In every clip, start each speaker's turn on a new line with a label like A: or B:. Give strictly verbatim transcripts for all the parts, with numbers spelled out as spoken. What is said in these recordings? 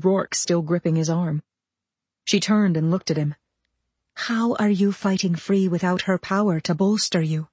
A: Rourke still gripping his arm. She turned and looked at him. "How are you fighting free without her power to bolster you?"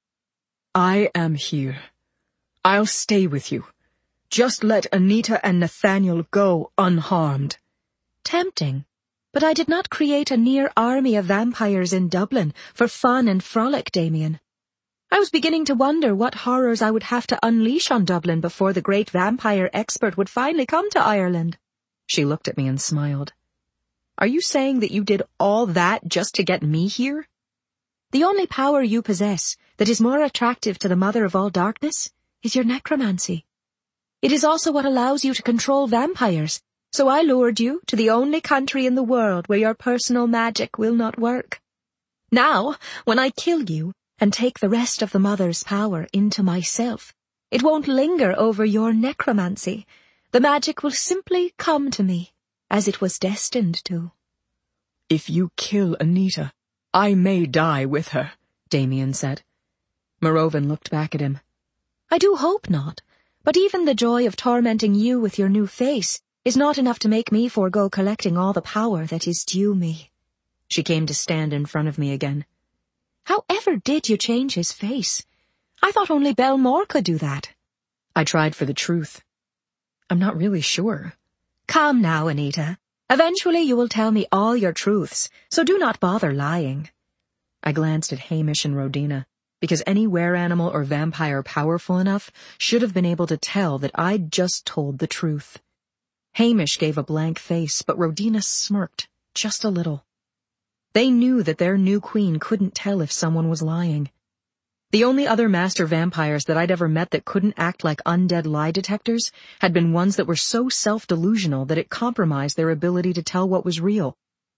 B: "I am here. I'll stay with you. Just let Anita and Nathaniel go unharmed."
A: "Tempting. But I did not create a near army of vampires in Dublin for fun and frolic, Damien. I was beginning to wonder what horrors I would have to unleash on Dublin before the great vampire expert would finally come to Ireland." She looked at me and smiled. "Are you saying that you did all that just to get me here?" "The only power you possess that is more attractive to the mother of all darkness is your necromancy. It is also what allows you to control vampires, so I lured you to the only country in the world where your personal magic will not work. Now, when I kill you and take the rest of the mother's power into myself, it won't linger over your necromancy. The magic will simply come to me, as it was destined to."
B: "If you kill Anita, I may die with her," Damien said.
A: Morrovan looked back at him. "I do hope not, but even the joy of tormenting you with your new face is not enough to make me forego collecting all the power that is due me." She came to stand in front of me again. "However did you change his face? I thought only Belmore could do that." I tried for the truth. "I'm not really sure." "Come now, Anita. Eventually you will tell me all your truths, so do not bother lying." I glanced at Hamish and Rodina, because any were-animal or vampire powerful enough should have been able to tell that I'd just told the truth. Hamish gave a blank face, but Rodina smirked, just a little. They knew that their new queen couldn't tell if someone was lying. The only other master vampires that I'd ever met that couldn't act like undead lie detectors had been ones that were so self-delusional that it compromised their ability to tell what was real.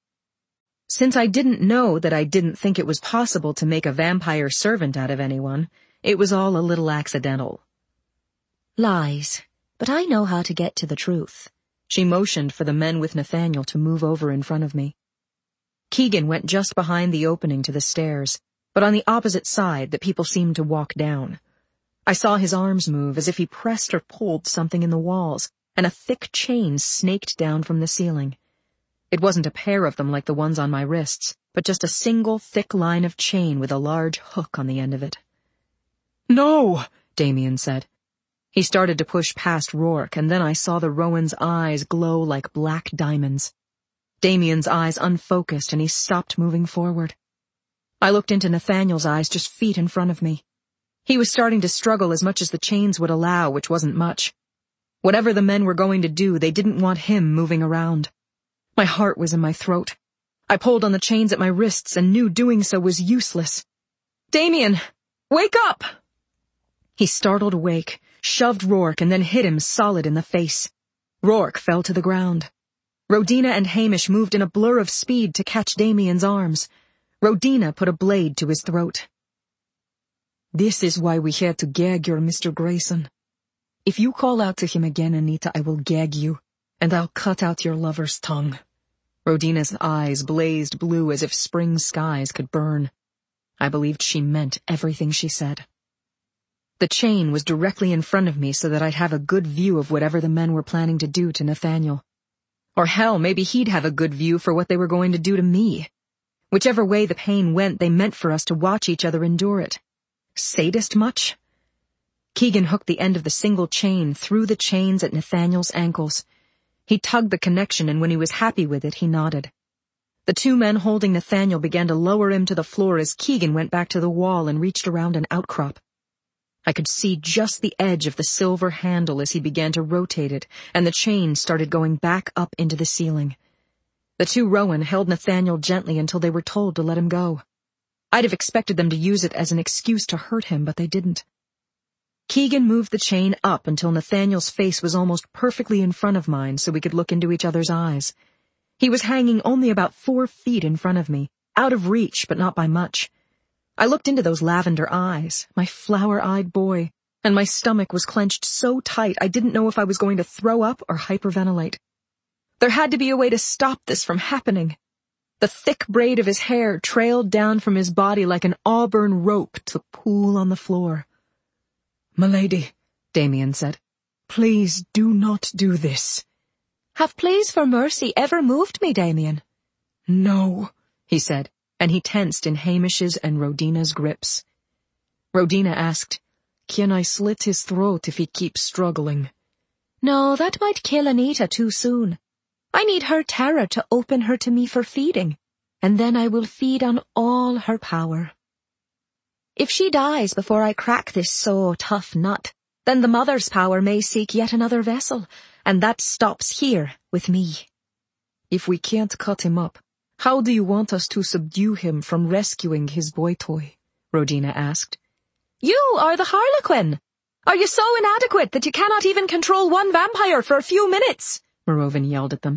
A: Since I didn't know that I didn't think it was possible to make a vampire servant out of anyone, it was all a little accidental. "Lies, but I know how to get to the truth." She motioned for the men with Nathaniel to move over in front of me. Keegan went just behind the opening to the stairs, but on the opposite side that people seemed to walk down. I saw his arms move as if he pressed or pulled something in the walls, and a thick chain snaked down from the ceiling. It wasn't a pair of them like the ones on my wrists, but just a single thick line of chain with a large hook on the end of it.
B: "No!"
A: Damien said. He started to push past Rourke, and then I saw the Rowan's eyes glow like black diamonds. Damien's eyes unfocused, and he stopped moving forward. I looked into Nathaniel's eyes just feet in front of me. He was starting to struggle as much as the chains would allow, which wasn't much. Whatever the men were going to do, they didn't want him moving around. My heart was in my throat. I pulled on the chains at my wrists and knew doing so was useless. "Damien, wake up!" He startled awake, shoved Rourke, and then hit him solid in the face. Rourke fell to the ground. Rodina and Hamish moved in a blur of speed to catch Damien's arms. Rodina put a blade to his throat.
B: "This is why we had to gag your Mister Grayson. If you call out to him again, Anita, I will gag you, and I'll cut out your lover's tongue."
A: Rodina's eyes blazed blue as if spring skies could burn. I believed she meant everything she said. The chain was directly in front of me so that I'd have a good view of whatever the men were planning to do to Nathaniel. Or hell, maybe he'd have a good view for what they were going to do to me. Whichever way the pain went, they meant for us to watch each other endure it. Sadist much? Keegan hooked the end of the single chain through the chains at Nathaniel's ankles. He tugged the connection, and when he was happy with it, he nodded. The two men holding Nathaniel began to lower him to the floor as Keegan went back to the wall and reached around an outcrop. I could see just the edge of the silver handle as he began to rotate it, and the chain started going back up into the ceiling. The two Rowan held Nathaniel gently until they were told to let him go. I'd have expected them to use it as an excuse to hurt him, but they didn't. Keegan moved the chain up until Nathaniel's face was almost perfectly in front of mine so we could look into each other's eyes. He was hanging only about four feet in front of me, out of reach, but not by much. I looked into those lavender eyes, my flower-eyed boy, and my stomach was clenched so tight I didn't know if I was going to throw up or hyperventilate. There had to be a way to stop this from happening. The thick braid of his hair trailed down from his body like an auburn rope to pool on the floor.
B: "Milady,"
A: Damien said,
B: "please do not do this."
A: Have pleas for mercy ever moved me, Damien?
B: No, he said, and he tensed in Hamish's and Rodina's grips. Rodina asked, Can I slit his throat if he keeps struggling?
A: No, that might kill Anita too soon. I need her terror to open her to me for feeding, and then I will feed on all her power. If she dies before I crack this so tough nut, then the mother's power may seek yet another vessel, and that stops here with me.
B: If we can't cut him up, how do you want us to subdue him from rescuing his boy toy? Rodina asked.
A: You are the Harlequin! Are you so inadequate that you cannot even control one vampire for a few minutes?
B: Morroven yelled at them.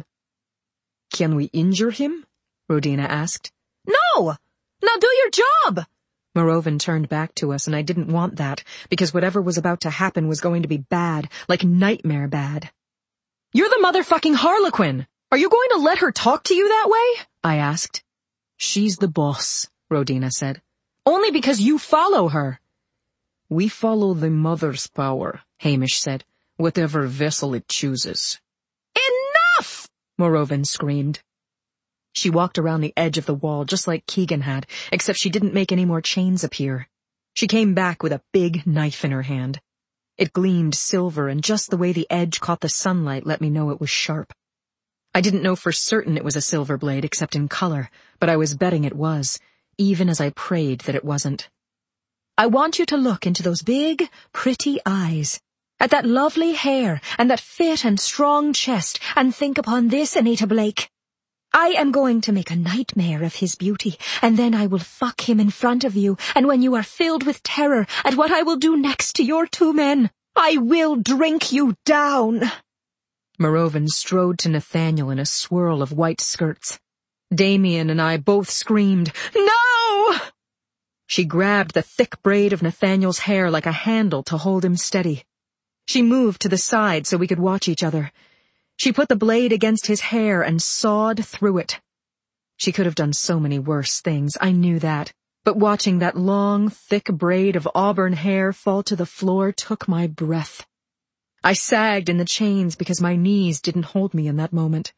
B: Can we injure him? Rodina asked.
A: No! Now do your job!
B: Morroven turned back to us, and I didn't want that, because whatever was about to happen was going to be bad, like nightmare bad. You're the motherfucking Harlequin! Are you going to let her talk to you that way? I asked. She's the boss, Rodina said. Only because you follow her. We follow the mother's power, Hamish said, whatever vessel it chooses.
A: Enough!
B: Morroven screamed. She walked around the edge of the wall just like Keegan had, except she didn't make any more chains appear. She came back with a big knife in her hand. It gleamed silver, and just the way the edge caught the sunlight let me know it was sharp. I didn't know for certain it was a silver blade except in color, but I was betting it was, even as I prayed that it wasn't. I want you to look into those big, pretty eyes, at that lovely hair and that fit and strong chest, and think upon this, Anita Blake. I am going to make a nightmare of his beauty, and then I will fuck him in front of you, and when you are filled with terror at what I will do next to your two men, I will drink you down. Morroven strode to Nathaniel in a swirl of white skirts. Damien and I both screamed, No! She grabbed the thick braid of Nathaniel's hair like a handle to hold him steady. She moved to the side so we could watch each other. She put the blade against his hair and sawed through it. She could have done so many worse things, I knew that, but watching that long, thick braid of auburn hair fall to the floor took my breath. I sagged in the chains because my knees didn't hold me in that moment.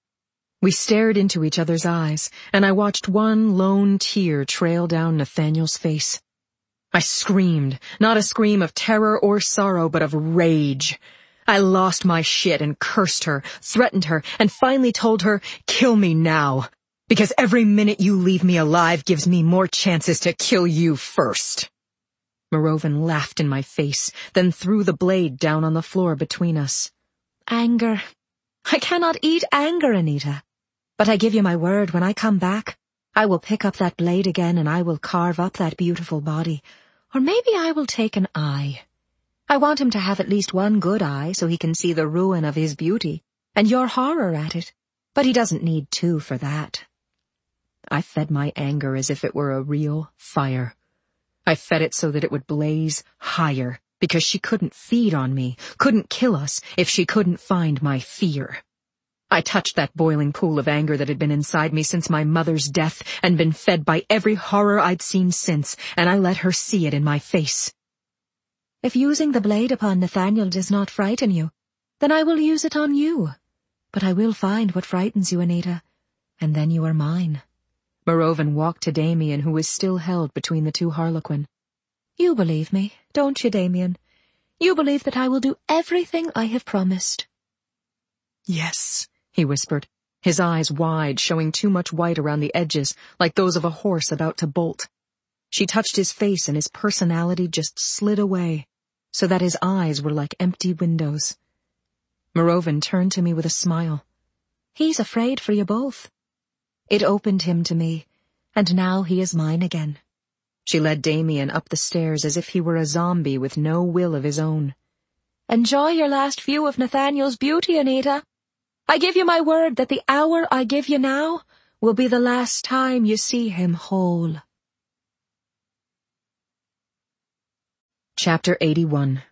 B: We stared into each other's eyes, and I watched one lone tear trail down Nathaniel's face. I screamed, not a scream of terror or sorrow, but of rage. I lost my shit and cursed her, threatened her, and finally told her, kill me now, because every minute you leave me alive gives me more chances to kill you first. Morroven laughed in my face, then threw the blade down on the floor between us.
A: Anger. I cannot eat anger, Anita. But I give you my word, when I come back, I will pick up that blade again and I will carve up that beautiful body. Or maybe I will take an eye. I want him to have at least one good eye so he can see the ruin of his beauty and your horror at it. But he doesn't need two for that. I fed my anger as if it were a real fire. I fed it so that it would blaze higher, because she couldn't feed on me, couldn't kill us if she couldn't find my fear. I touched that boiling pool of anger that had been inside me since my mother's death and been fed by every horror I'd seen since, and I let her see it in my face. If using the blade upon Nathaniel does not frighten you, then I will use it on you. But I will find what frightens you, Anita, and then you are mine. Morroven walked to Damien, who was still held between the two Harlequin. You believe me, don't you, Damien? You believe that I will do everything I have promised.
B: Yes, he whispered, his eyes wide, showing too much white around the edges, like those of a horse about to bolt. She touched his face and his personality just slid away, so that his eyes were like empty windows. Morroven turned to me with a smile. He's afraid for you both. It opened him to me, and now he is mine again. She led Damien up the stairs as if he were a zombie with no will of his own. Enjoy your last view of Nathaniel's beauty, Anita. I give you my word that the hour I give you now will be the last time you see him whole. Chapter eighty-one.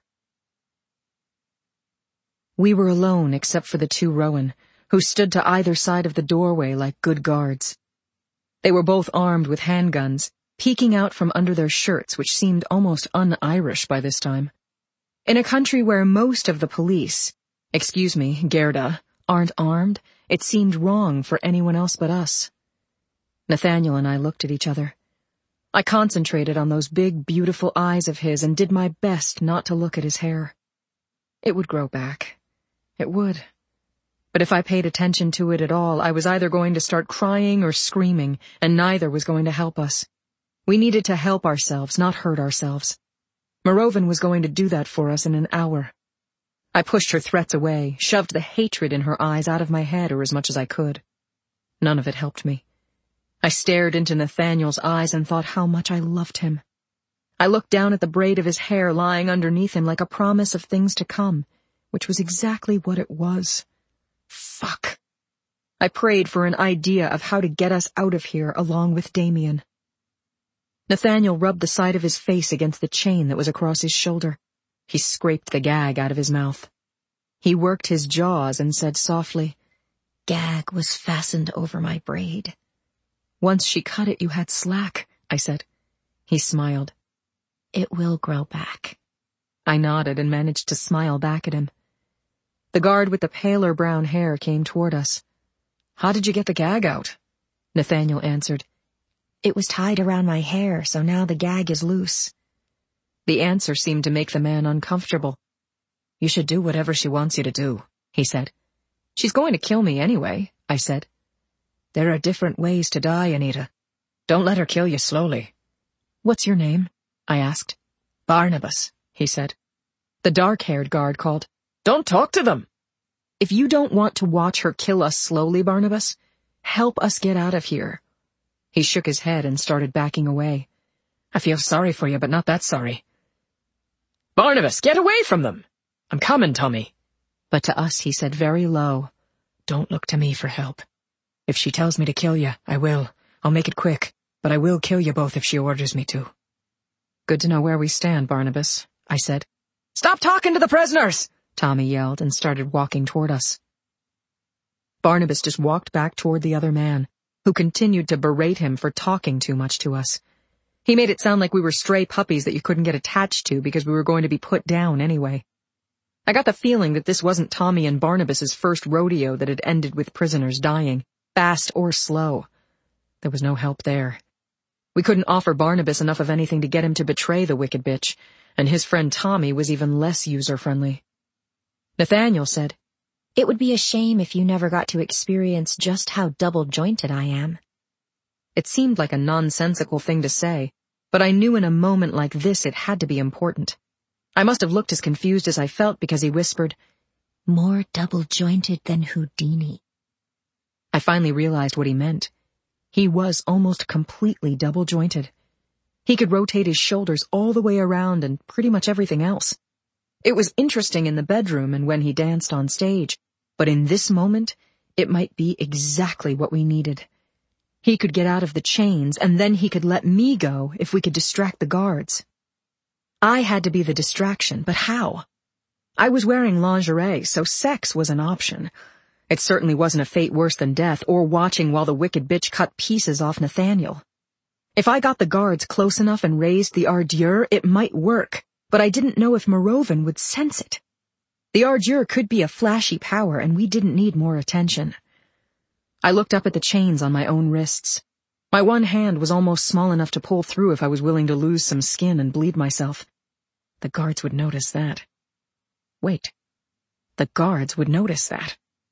B: We were alone except for the two Rowan, who stood to either side of the doorway like good guards. They were both armed with handguns, peeking out from under their shirts, which seemed almost un-Irish by this time. In a country where most of the police, excuse me, Gerda, aren't armed, it seemed wrong for anyone else but us. Nathaniel and I looked at each other. I concentrated on those big, beautiful eyes of his and did my best not to look at his hair. It would grow back. It would. But if I paid attention to it at all, I was either going to start crying or screaming, and neither was going to help us. We needed to help ourselves, not hurt ourselves. Morrovan was going to do that for us in an hour. I pushed her threats away, shoved the hatred in her eyes out of my head or as much as I could. None of it helped me. I stared into Nathaniel's eyes and thought how much I loved him. I looked down at the braid of his hair lying underneath him like a promise of things to come, which was exactly what it was. Fuck. I prayed for an idea of how to get us out of here along with Damien. Nathaniel rubbed the side of his face against the chain that was across his shoulder. He scraped the gag out of his mouth. He worked his jaws and said softly, "Gag was fastened over my braid." "Once she cut it, you had slack," I said. He smiled. "It will grow back." I nodded and managed to smile back at him. The guard with the paler brown hair came toward us. "How did you get the gag out?" Nathaniel answered. "It was tied around my hair, so now the gag is loose." The answer seemed to make the man uncomfortable. "You should do whatever she wants you to do," he said. "She's going to kill me anyway," I said. "There are different ways to die, Anita. Don't let her kill you slowly." "What's your name?" I asked. "Barnabas," he said. The dark-haired guard called, "Don't talk to them." "If you don't want to watch her kill us slowly, Barnabas, help us get out of here." He shook his head and started backing away. "I feel sorry for you, but not that sorry." "Barnabas, get away from them!" "I'm coming, Tommy." But to us he said very low, "Don't look to me for help. If she tells me to kill you, I will. I'll make it quick, but I will kill you both if she orders me to." "Good to know where we stand, Barnabas," I said. "Stop talking to the prisoners!" Tommy yelled and started walking toward us. Barnabas just walked back toward the other man, who continued to berate him for talking too much to us. He made it sound like we were stray puppies that you couldn't get attached to because we were going to be put down anyway. I got the feeling that this wasn't Tommy and Barnabas's first rodeo that had ended with prisoners dying, fast or slow. There was no help there. We couldn't offer Barnabas enough of anything to get him to betray the wicked bitch, and his friend Tommy was even less user-friendly. Nathaniel said, "It would be a shame if you never got to experience just how double-jointed I am." It seemed like a nonsensical thing to say, but I knew in a moment like this it had to be important. I must have looked as confused as I felt because he whispered, "More double-jointed than Houdini." I finally realized what he meant. He was almost completely double-jointed. He could rotate his shoulders all the way around and pretty much everything else. It was interesting in the bedroom and when he danced on stage, but in this moment, it might be exactly what we needed. He could get out of the chains, and then he could let me go if we could distract the guards. I had to be the distraction, but how? I was wearing lingerie, so sex was an option. It certainly wasn't a fate worse than death, or watching while the wicked bitch cut pieces off Nathaniel. If I got the guards close enough and raised the ardeur, it might work, but I didn't know if Morrovan would sense it. The ardeur could be a flashy power, and we didn't need more attention. I looked up at the chains on my own wrists. My one hand was almost small enough to pull through if I was willing to lose some skin and bleed myself. The guards would notice that. Wait. The guards would notice that.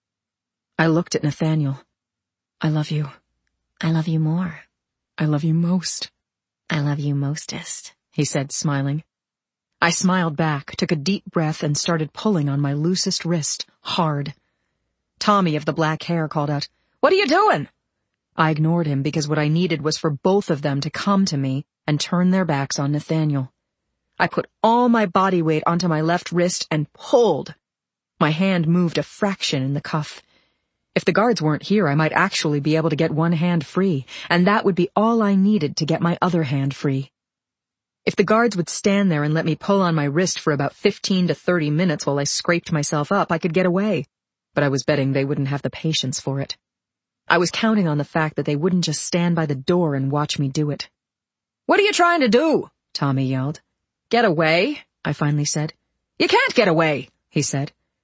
B: I looked at Nathaniel. "I love you." "I love you more." "I love you most." "I love you mostest," he said, smiling. I smiled back, took a deep breath, and started pulling on my loosest wrist, hard. Tommy of the black hair called out, "What are you doing?" I ignored him because what I needed was for both of them to come to me and turn their backs on Nathaniel. I put all my body weight onto my left wrist and pulled. My hand moved a fraction in the cuff. If the guards weren't here, I might actually be able to get one hand free, and that would be all I needed to get my other hand free. If the guards would stand there and let me pull on my wrist for about fifteen to thirty minutes while I scraped myself up, I could get away, but I was betting they wouldn't have the patience for it. I was counting on the fact that they wouldn't just stand by the door and watch me do it. "What are you trying to do?" Tommy yelled. "Get away," I finally said. "You can't get away," he said.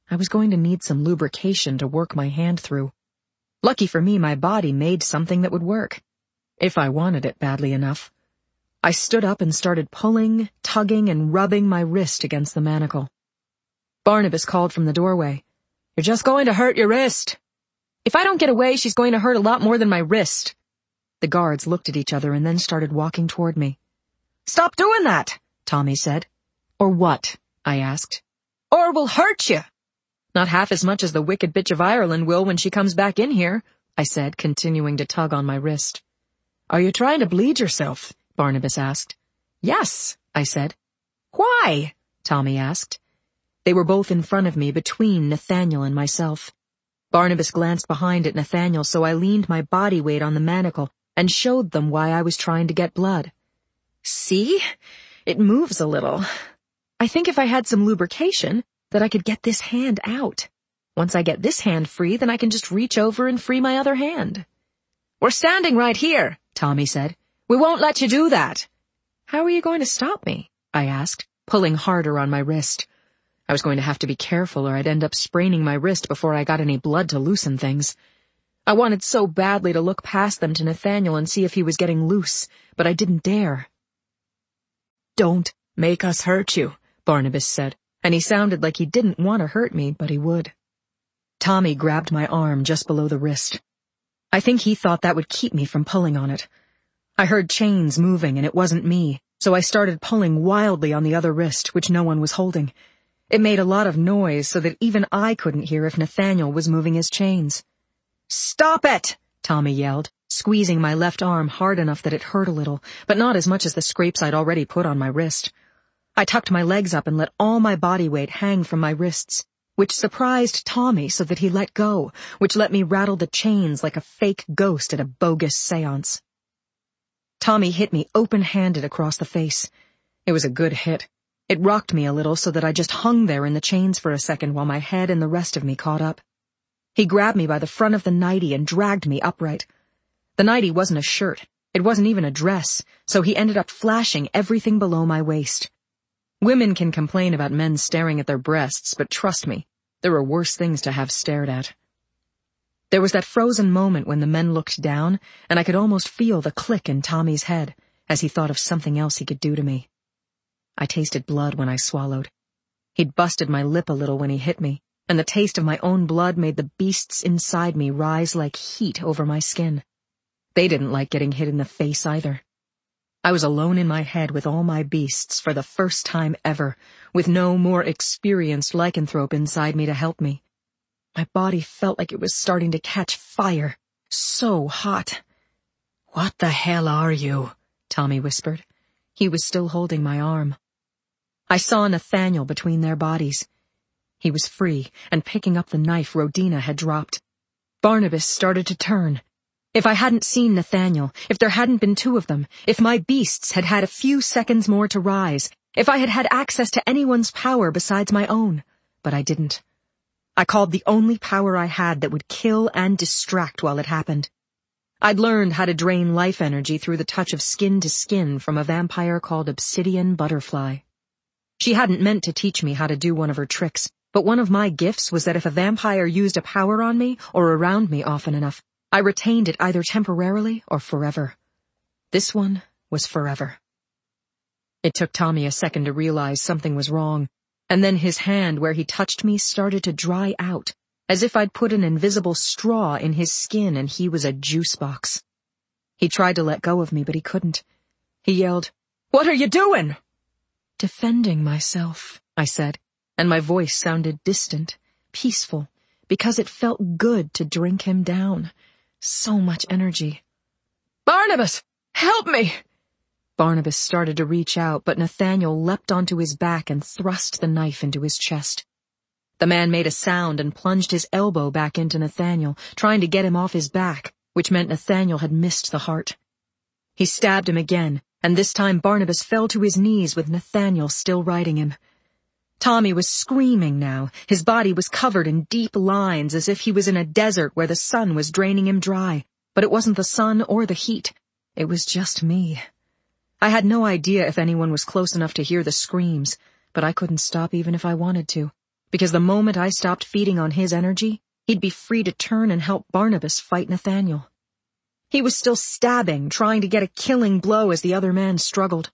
B: I was going to need some lubrication to work my hand through. Lucky for me, my body made something that would work, if I wanted it badly enough. I stood up and started pulling, tugging, and rubbing my wrist against the manacle. Barnabas called from the doorway, "You're just going to hurt your wrist." "If I don't get away, she's going to hurt a lot more than my wrist." The guards looked at each other and then started walking toward me. "Stop doing that," Tommy said. "Or what?" I asked. "Or we'll hurt you." "Not half as much as the wicked bitch of Ireland will when she comes back in here," I said, continuing to tug on my wrist. "Are you trying to bleed yourself?" Barnabas asked. "Yes," I said. "Why?" Tommy asked. They were both in front of me, between Nathaniel and myself. Barnabas glanced behind at Nathaniel, so I leaned my body weight on the manacle and showed them why I was trying to get blood. "See? It moves a little. I think if I had some lubrication, that I could get this hand out. Once I get this hand free, then I can just reach over and free my other hand." "We're standing right here," Tommy said. "We won't let you do that." "How are you going to stop me?" I asked, pulling harder on my wrist. I was going to have to be careful or I'd end up spraining my wrist before I got any blood to loosen things. I wanted so badly to look past them to Nathaniel and see if he was getting loose, but I didn't dare. "Don't make us hurt you," Barnabas said, and he sounded like he didn't want to hurt me, but he would. Tommy grabbed my arm just below the wrist. I think he thought that would keep me from pulling on it. I heard chains moving and it wasn't me, so I started pulling wildly on the other wrist, which no one was holding. It made a lot of noise so that even I couldn't hear if Nathaniel was moving his chains. "Stop it!" Tommy yelled, squeezing my left arm hard enough that it hurt a little, but not as much as the scrapes I'd already put on my wrist. I tucked my legs up and let all my body weight hang from my wrists, which surprised Tommy so that he let go, which let me rattle the chains like a fake ghost at a bogus seance. Tommy hit me open-handed across the face. It was a good hit. It rocked me a little so that I just hung there in the chains for a second while my head and the rest of me caught up. He grabbed me by the front of the nightie and dragged me upright. The nightie wasn't a shirt. It wasn't even a dress, so he ended up flashing everything below my waist. Women can complain about men staring at their breasts, but trust me, there are worse things to have stared at. There was that frozen moment when the men looked down, and I could almost feel the click in Tommy's head as he thought of something else he could do to me. I tasted blood when I swallowed. He'd busted my lip a little when he hit me, and the taste of my own blood made the beasts inside me rise like heat over my skin. They didn't like getting hit in the face either. I was alone in my head with all my beasts for the first time ever, with no more experienced lycanthrope inside me to help me. My body felt like it was starting to catch fire. So hot. "What the hell are you?" Tommy whispered. He was still holding my arm. I saw Nathaniel between their bodies. He was free and picking up the knife Rodina had dropped. Barnabas started to turn. If I hadn't seen Nathaniel, if there hadn't been two of them, if my beasts had had a few seconds more to rise, if I had had access to anyone's power besides my own, but I didn't. I called the only power I had that would kill and distract while it happened. I'd learned how to drain life energy through the touch of skin to skin from a vampire called Obsidian Butterfly. She hadn't meant to teach me how to do one of her tricks, but one of my gifts was that if a vampire used a power on me or around me often enough, I retained it either temporarily or forever. This one was forever. It took Tommy a second to realize something was wrong, and then his hand where he touched me started to dry out, as if I'd put an invisible straw in his skin and he was a juice box. He tried to let go of me, but he couldn't. He yelled, "What are you doing?" "Defending myself," I said, and my voice sounded distant, peaceful, because it felt good to drink him down. So much energy. "Barnabas, help me!" Barnabas started to reach out, but Nathaniel leapt onto his back and thrust the knife into his chest. The man made a sound and plunged his elbow back into Nathaniel, trying to get him off his back, which meant Nathaniel had missed the heart. He stabbed him again, and this time Barnabas fell to his knees with Nathaniel still riding him. Tommy was screaming now. His body was covered in deep lines as if he was in a desert where the sun was draining him dry, but it wasn't the sun or the heat. It was just me. I had no idea if anyone was close enough to hear the screams, but I couldn't stop even if I wanted to. because the moment I stopped feeding on his energy, he'd be free to turn and help Barnabas fight Nathaniel. He was still stabbing, trying to get a killing blow as the other man struggled.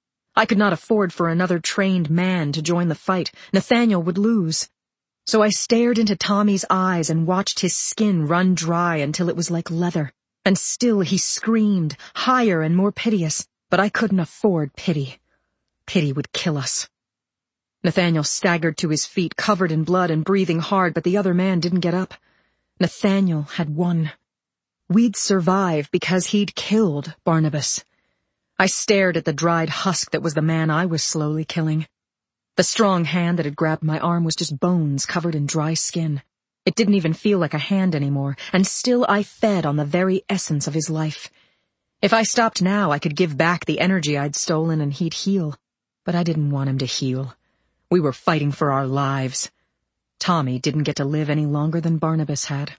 B: I could not afford for another trained man to join the fight. Nathaniel would lose. So I stared into Tommy's eyes and watched his skin run dry until it was like leather. And still he screamed, higher and more piteous, but I couldn't afford pity. Pity would kill us. Nathaniel staggered to his feet, covered in blood and breathing hard, but the other man didn't get up. Nathaniel had won. We'd survive because he'd killed Barnabas. I stared at the dried husk that was the man I was slowly killing. The strong hand that had grabbed my arm was just bones covered in dry skin. It didn't even feel like a hand anymore, and still I fed on the very essence of his life. If I stopped now, I could give back the energy I'd stolen and he'd heal. But I didn't want him to heal. We were fighting for our lives. Tommy didn't get to live any longer than Barnabas had.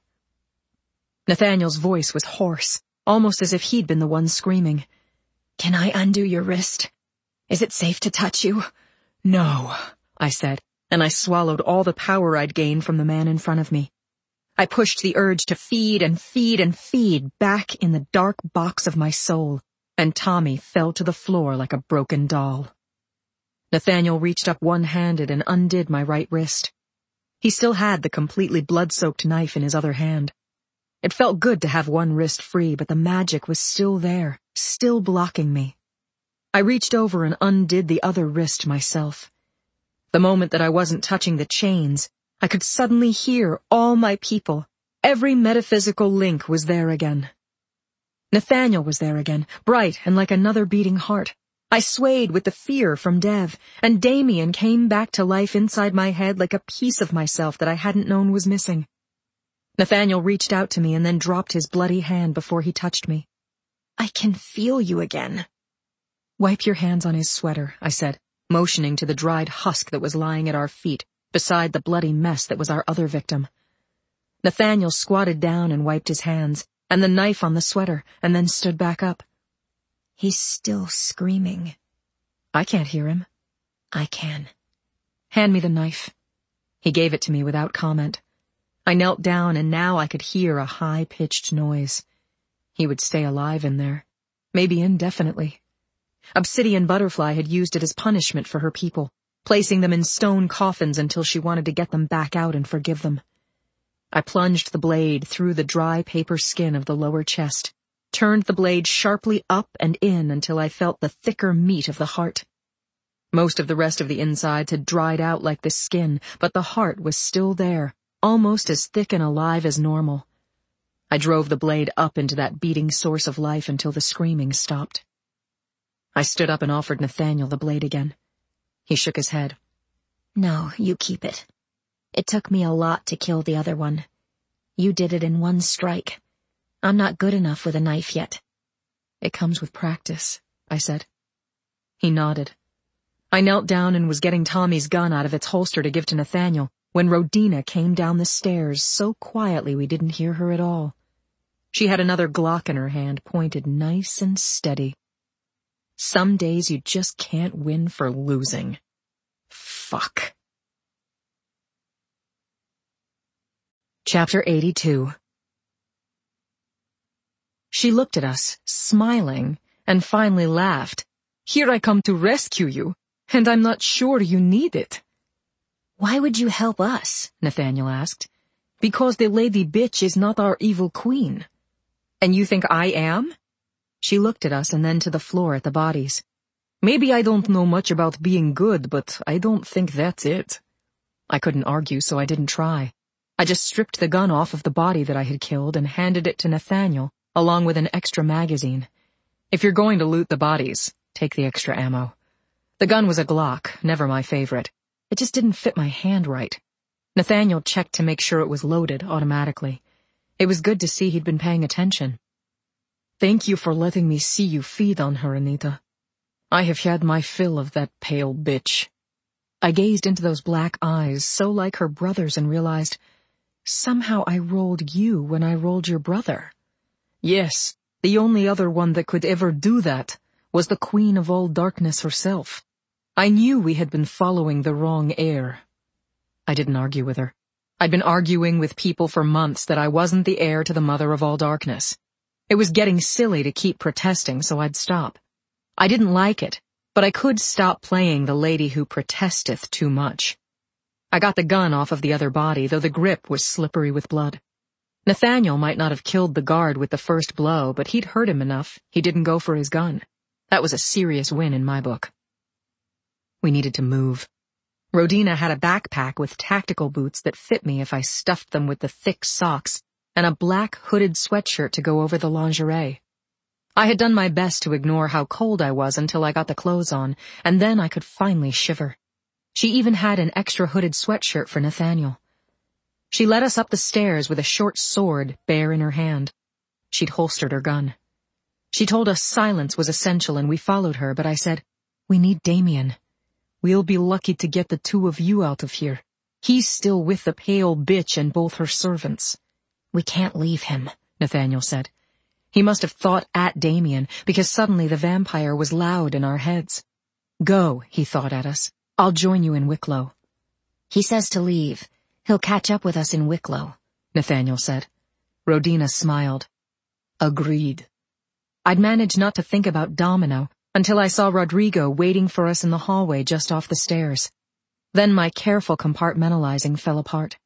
B: Nathaniel's voice was hoarse, almost as if he'd been the one screaming. "Can I undo your wrist? Is it safe to touch you?" "No," I said, and I swallowed all the power I'd gained from the man in front of me. I pushed the urge to feed and feed and feed back in the dark box of my soul, and Tommy fell to the floor like a broken doll. Nathaniel reached up one-handed and undid my right wrist. He still had the completely blood-soaked knife in his other hand. It felt good to have one wrist free, but the magic was still there, still blocking me. I reached over and undid the other wrist myself. The moment that I wasn't touching the chains, I could suddenly hear all my people. Every metaphysical link was there again. Nathaniel was there again, bright and like another beating heart. I swayed with the fear from Dev, and Damien came back to life inside my head like a piece of myself that I hadn't known was missing. Nathaniel reached out to me and then dropped his bloody hand before he touched me. "I can feel you again." "Wipe your hands on his sweater," I said, motioning to the dried husk that was lying at our feet, beside the bloody mess that was our other victim. Nathaniel squatted down and wiped his hands, and the knife on the sweater, and then stood back up. "He's still screaming." "I can't hear him." "I can." "Hand me the knife." He gave it to me without comment. I knelt down, and now I could hear a high-pitched noise. He would stay alive in there, maybe indefinitely. Obsidian Butterfly had used it as punishment for her people, placing them in stone coffins until she wanted to get them back out and forgive them. I plunged the blade through the dry paper skin of the lower chest, turned the blade sharply up and in until I felt the thicker meat of the heart. Most of the rest of the insides had dried out like the skin, but the heart was still there, almost as thick and alive as normal. I drove the blade up into that beating source of life until the screaming stopped. I stood up and offered Nathaniel the blade again. He shook his head. "No, you keep it. It took me a lot to kill the other one. You did it in one strike. I'm not good enough with a knife yet." "It comes with practice," I said. He nodded. I knelt down and was getting Tommy's gun out of its holster to give to Nathaniel when Rodina came down the stairs so quietly we didn't hear her at all. She had another Glock in her hand, pointed nice and steady. Some days you just can't win for losing. Fuck. Chapter eighty-two. She looked at us, smiling, and finally laughed. "Here I come to rescue you, and I'm not sure you need it." "Why would you help us?" Nathaniel asked. "Because the lady bitch is not our evil queen." "And you think I am?" She looked at us and then to the floor at the bodies. "Maybe I don't know much about being good, but I don't think that's it." I couldn't argue, so I didn't try. I just stripped the gun off of the body that I had killed and handed it to Nathaniel, along with an extra magazine. "If you're going to loot the bodies, take the extra ammo." The gun was a Glock, never my favorite. It just didn't fit my hand right. Nathaniel checked to make sure it was loaded automatically. It was good to see he'd been paying attention. "Thank you for letting me see you feed on her, Anita. I have had my fill of that pale bitch." I gazed into those black eyes, so like her brother's, and realized, somehow I rolled you when I rolled your brother. Yes, the only other one that could ever do that was the Queen of all Darkness herself. I knew we had been following the wrong heir. I didn't argue with her. I'd been arguing with people for months that I wasn't the heir to the mother of all darkness. It was getting silly to keep protesting, so I'd stop. I didn't like it, but I could stop playing the lady who protesteth too much. I got the gun off of the other body, though the grip was slippery with blood. Nathaniel might not have killed the guard with the first blow, but he'd hurt him enough. He didn't go for his gun. That was a serious win in my book. We needed to move. Rodina had a backpack with tactical boots that fit me if I stuffed them with the thick socks, and a black hooded sweatshirt to go over the lingerie. I had done my best to ignore how cold I was until I got the clothes on, and then I could finally shiver. She even had an extra hooded sweatshirt for Nathaniel. She led us up the stairs with a short sword bare in her hand. She'd holstered her gun. She told us silence was essential and we followed her, but I said, "We need Damien. We'll be lucky to get the two of you out of here. He's still with the pale bitch and both her servants." "We can't leave him," Nathaniel said. He must have thought at Damien, because suddenly the vampire was loud in our heads. "Go," he thought at us. "I'll join you in Wicklow." "He says to leave. He'll catch up with us in Wicklow," Nathaniel said. Rodina smiled. "Agreed." I'd managed not to think about Domino until I saw Rodrigo waiting for us in the hallway just off the stairs. Then my careful compartmentalizing fell apart.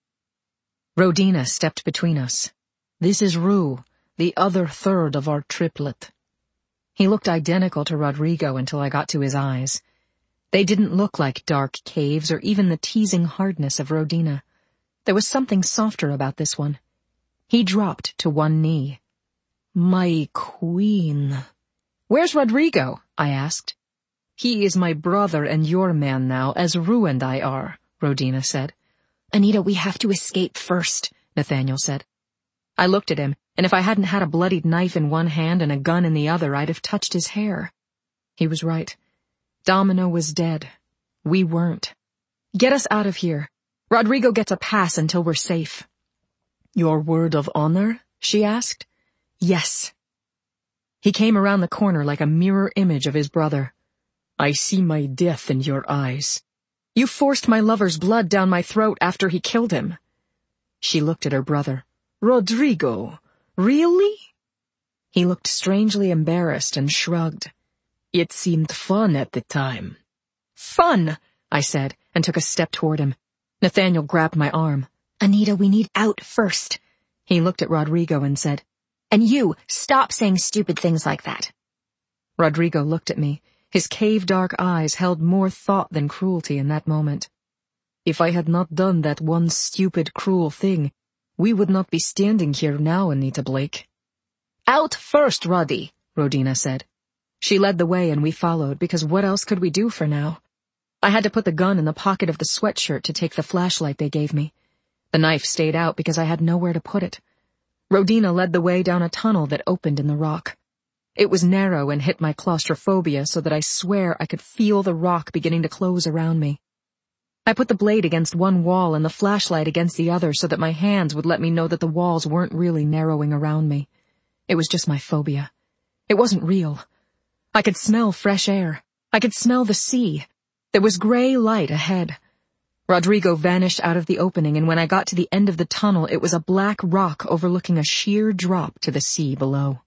B: Rodina stepped between us. "This is Rue, the other third of our triplet." He looked identical to Rodrigo until I got to his eyes. They didn't look like dark caves or even the teasing hardness of Rodina. There was something softer about this one. He dropped to one knee. "My queen." "Where's Rodrigo?" I asked. "He is my brother and your man now, as Rue and I are," Rodina said. "Anita, we have to escape first," Nathaniel said. I looked at him, and if I hadn't had a bloodied knife in one hand and a gun in the other, I'd have touched his hair. He was right. Domino was dead. We weren't. "Get us out of here. Rodrigo gets a pass until we're safe." "Your word of honor?" she asked. "Yes." He came around the corner like a mirror image of his brother. "I see my death in your eyes. You forced my lover's blood down my throat after he killed him." She looked at her brother. "Rodrigo, really?" He looked strangely embarrassed and shrugged. "It seemed fun at the time." "Fun!" I said, and took a step toward him. Nathaniel grabbed my arm. "Anita, we need out first." He looked at Rodrigo and said, "And you, stop saying stupid things like that." Rodrigo looked at me. His cave-dark eyes held more thought than cruelty in that moment. "If I had not done that one stupid, cruel thing, we would not be standing here now, Anita Blake." "Out first, Roddy," Rodina said. She led the way and we followed, because what else could we do for now? I had to put the gun in the pocket of the sweatshirt to take the flashlight they gave me. The knife stayed out because I had nowhere to put it. Rodina led the way down a tunnel that opened in the rock. It was narrow and hit my claustrophobia so that I swear I could feel the rock beginning to close around me. I put the blade against one wall and the flashlight against the other so that my hands would let me know that the walls weren't really narrowing around me. It was just my phobia. It wasn't real. I could smell fresh air. I could smell the sea. There was gray light ahead. Rodrigo vanished out of the opening, and when I got to the end of the tunnel, it was a black rock overlooking a sheer drop to the sea below.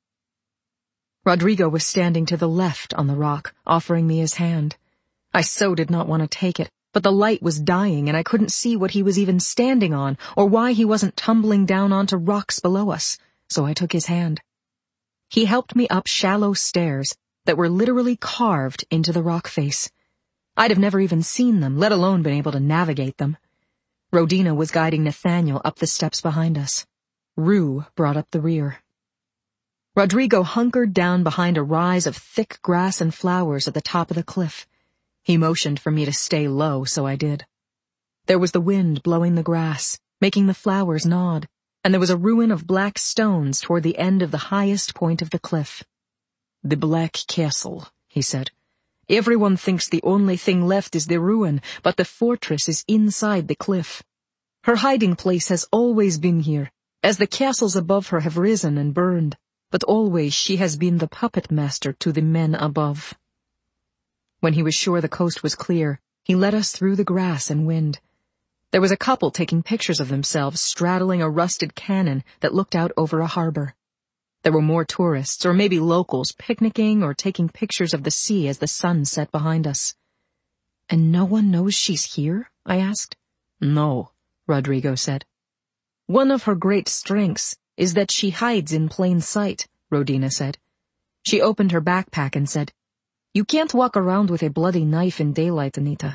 B: Rodrigo was standing to the left on the rock, offering me his hand. I so did not want to take it, but the light was dying and I couldn't see what he was even standing on or why he wasn't tumbling down onto rocks below us, so I took his hand. He helped me up shallow stairs that were literally carved into the rock face. I'd have never even seen them, let alone been able to navigate them. Rodina was guiding Nathaniel up the steps behind us. Rue brought up the rear. Rodrigo hunkered down behind a rise of thick grass and flowers at the top of the cliff. He motioned for me to stay low, so I did. There was the wind blowing the grass, making the flowers nod, and there was a ruin of black stones toward the end of the highest point of the cliff. "The Black Castle," he said. "Everyone thinks the only thing left is the ruin, but the fortress is inside the cliff. Her hiding place has always been here, as the castles above her have risen and burned, but always she has been the puppet master to the men above." When he was sure the coast was clear, he led us through the grass and wind. There was a couple taking pictures of themselves straddling a rusted cannon that looked out over a harbor. There were more tourists, or maybe locals, picnicking or taking pictures of the sea as the sun set behind us. "And no one knows she's here?" I asked. "No," Rodrigo said. "One of her great strengths is that she hides in plain sight," Rodina said. She opened her backpack and said, "You can't walk around with a bloody knife in daylight, Anita."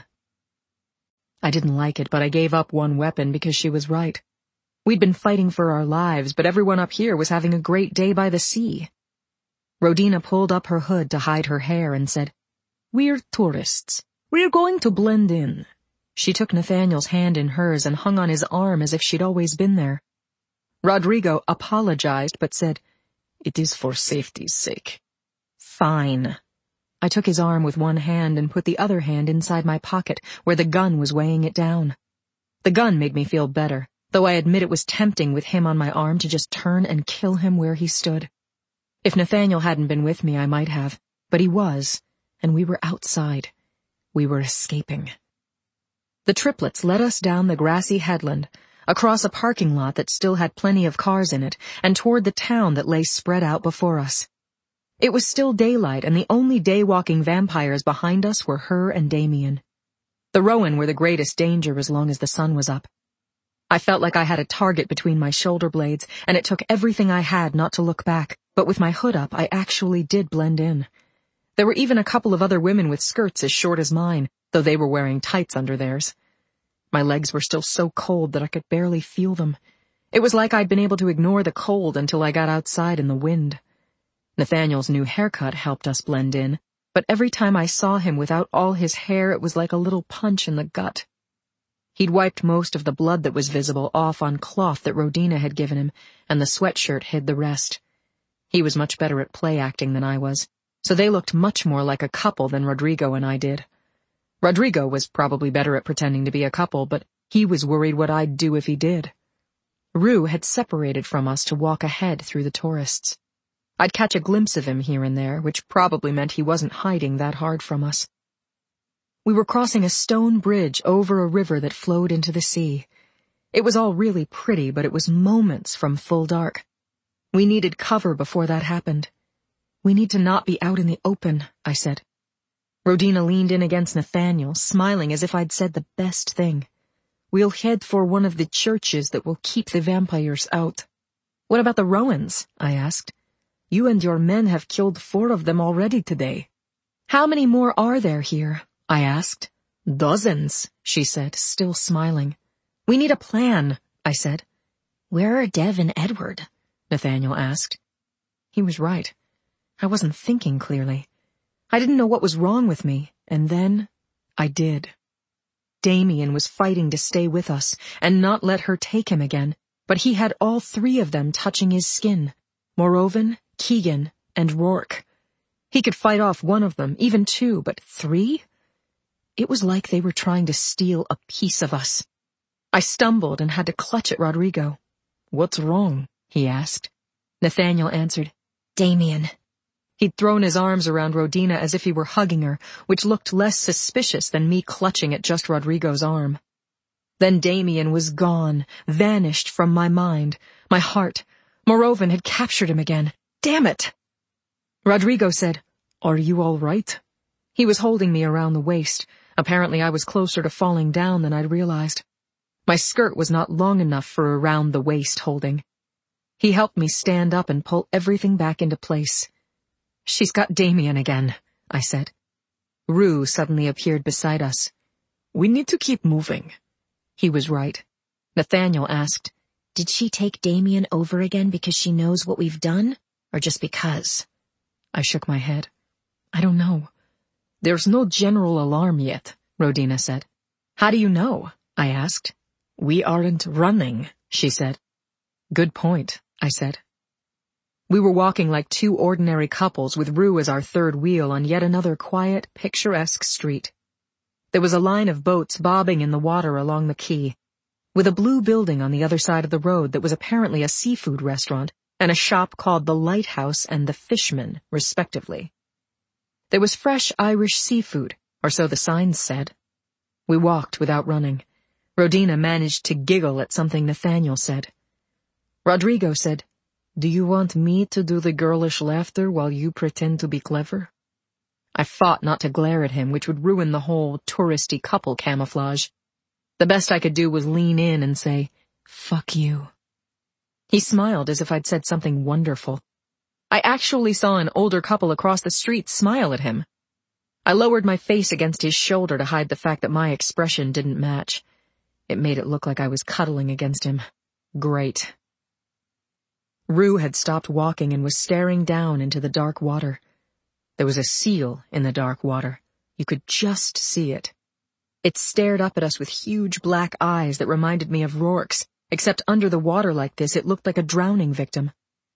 B: I didn't like it, but I gave up one weapon because she was right. We'd been fighting for our lives, but everyone up here was having a great day by the sea. Rodina pulled up her hood to hide her hair and said, "We're tourists. We're going to blend in." She took Nathaniel's hand in hers and hung on his arm as if she'd always been there. Rodrigo apologized but said, "It is for safety's sake." "Fine." I took his arm with one hand and put the other hand inside my pocket where the gun was weighing it down. The gun made me feel better, though I admit it was tempting with him on my arm to just turn and kill him where he stood. If Nathaniel hadn't been with me, I might have, but he was, and we were outside. We were escaping. The triplets led us down the grassy headland, across a parking lot that still had plenty of cars in it, and toward the town that lay spread out before us. It was still daylight, and the only day-walking vampires behind us were her and Damien. The Rowan were the greatest danger as long as the sun was up. I felt like I had a target between my shoulder blades, and it took everything I had not to look back, but with my hood up, I actually did blend in. There were even a couple of other women with skirts as short as mine, though they were wearing tights under theirs. My legs were still so cold that I could barely feel them. It was like I'd been able to ignore the cold until I got outside in the wind. Nathaniel's new haircut helped us blend in, but every time I saw him without all his hair, it was like a little punch in the gut. He'd wiped most of the blood that was visible off on cloth that Rodina had given him, and the sweatshirt hid the rest. He was much better at play acting than I was, so they looked much more like a couple than Rodrigo and I did. Rodrigo was probably better at pretending to be a couple, but he was worried what I'd do if he did. Rue had separated from us to walk ahead through the tourists. I'd catch a glimpse of him here and there, which probably meant he wasn't hiding that hard from us. We were crossing a stone bridge over a river that flowed into the sea. It was all really pretty, but it was moments from full dark. We needed cover before that happened. "We need to not be out in the open," I said. Rodina leaned in against Nathaniel, smiling as if I'd said the best thing. "We'll head for one of the churches that will keep the vampires out." "What about the Rowans?" I asked. "You and your men have killed four of them already today." "How many more are there here?" I asked. "Dozens," she said, still smiling. "We need a plan," I said. "Where are Dev and Edward?" Nathaniel asked. He was right. I wasn't thinking clearly. I didn't know what was wrong with me, and then I did. Damien was fighting to stay with us and not let her take him again, but he had all three of them touching his skin. Morrovan, Keegan, and Rourke. He could fight off one of them, even two, but three? It was like they were trying to steal a piece of us. I stumbled and had to clutch at Rodrigo. "What's wrong?" he asked. Nathaniel answered, "Damien." He'd thrown his arms around Rodina as if he were hugging her, which looked less suspicious than me clutching at just Rodrigo's arm. Then Damien was gone, vanished from my mind, my heart. Morrovan had captured him again. Damn it! Rodrigo said, "Are you all right?" He was holding me around the waist. Apparently I was closer to falling down than I'd realized. My skirt was not long enough for around-the-waist holding. He helped me stand up and pull everything back into place. "She's got Damien again," I said. Rue suddenly appeared beside us. "We need to keep moving." He was right. Nathaniel asked, "Did she take Damien over again because she knows what we've done, or just because?" I shook my head. "I don't know." "There's no general alarm yet," Rodina said. "How do you know?" I asked. "We aren't running," she said. "Good point," I said. We were walking like two ordinary couples with Rue as our third wheel on yet another quiet, picturesque street. There was a line of boats bobbing in the water along the quay, with a blue building on the other side of the road that was apparently a seafood restaurant and a shop called the Lighthouse and the Fishman, respectively. There was fresh Irish seafood, or so the signs said. We walked without running. Rodina managed to giggle at something Nathaniel said. Rodrigo said, "Do you want me to do the girlish laughter while you pretend to be clever?" I fought not to glare at him, which would ruin the whole touristy couple camouflage. The best I could do was lean in and say, "Fuck you." He smiled as if I'd said something wonderful. I actually saw an older couple across the street smile at him. I lowered my face against his shoulder to hide the fact that my expression didn't match. It made it look like I was cuddling against him. Great. Rue had stopped walking and was staring down into the dark water. There was a seal in the dark water. You could just see it. It stared up at us with huge black eyes that reminded me of Rourke's, except under the water like this it looked like a drowning victim.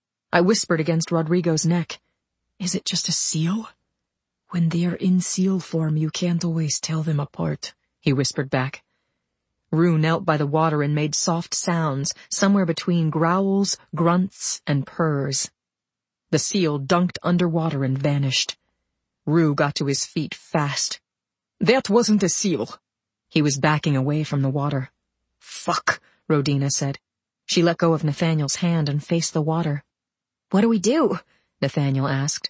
B: I whispered against Rodrigo's neck, "Is it just a seal?" "When they're in seal form, you can't always tell them apart," he whispered back. Rue knelt by the water and made soft sounds, somewhere between growls, grunts, and purrs. The seal dunked underwater and vanished. Rue got to his feet fast. "That wasn't a seal." He was backing away from the water. "Fuck," Rodina said. She let go of Nathaniel's hand and faced the water. "What do we do?" Nathaniel asked.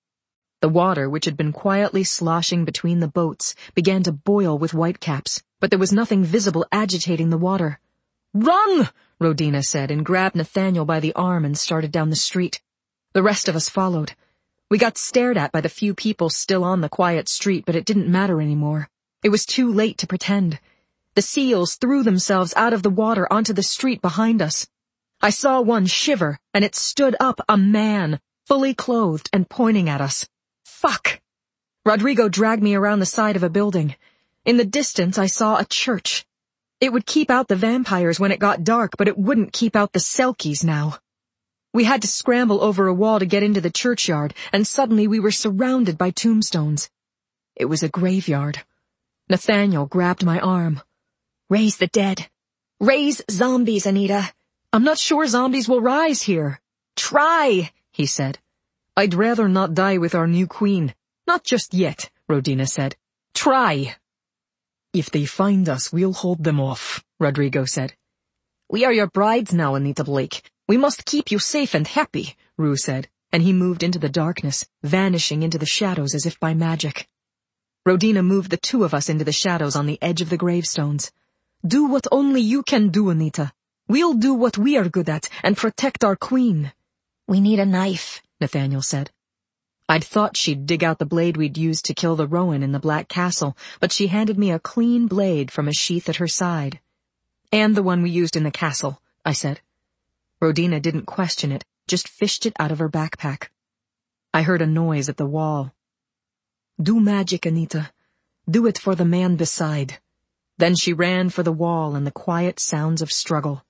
B: The water, which had been quietly sloshing between the boats, began to boil with whitecaps, but there was nothing visible agitating the water. "Run!" Rodina said, and grabbed Nathaniel by the arm and started down the street. The rest of us followed. We got stared at by the few people still on the quiet street, but it didn't matter anymore. It was too late to pretend. The seals threw themselves out of the water onto the street behind us. I saw one shiver, and it stood up, a man, fully clothed and pointing at us. Fuck! Rodrigo dragged me around the side of a building. In the distance, I saw a church. It would keep out the vampires when it got dark, but it wouldn't keep out the Selkies now. We had to scramble over a wall to get into the churchyard, and suddenly we were surrounded by tombstones. It was a graveyard. Nathaniel grabbed my arm. "Raise the dead. Raise zombies, Anita. I'm not sure zombies will rise here." "Try," he said. "I'd rather not die with our new queen. Not just yet," Rodina said. "Try." "If they find us, we'll hold them off," Rodrigo said. "We are your brides now, Anita Blake. We must keep you safe and happy," Rue said, and he moved into the darkness, vanishing into the shadows as if by magic. Rodina moved the two of us into the shadows on the edge of the gravestones. "Do what only you can do, Anita. We'll do what we are good at and protect our queen." "We need a knife," Nathaniel said. I'd thought she'd dig out the blade we'd used to kill the Rowan in the Black Castle, but she handed me a clean blade from a sheath at her side. "And the one we used in the castle," I said. Rodina didn't question it, just fished it out of her backpack. I heard a noise at the wall. "Do magic, Anita. Do it for the man beside." Then she ran for the wall and the quiet sounds of struggle.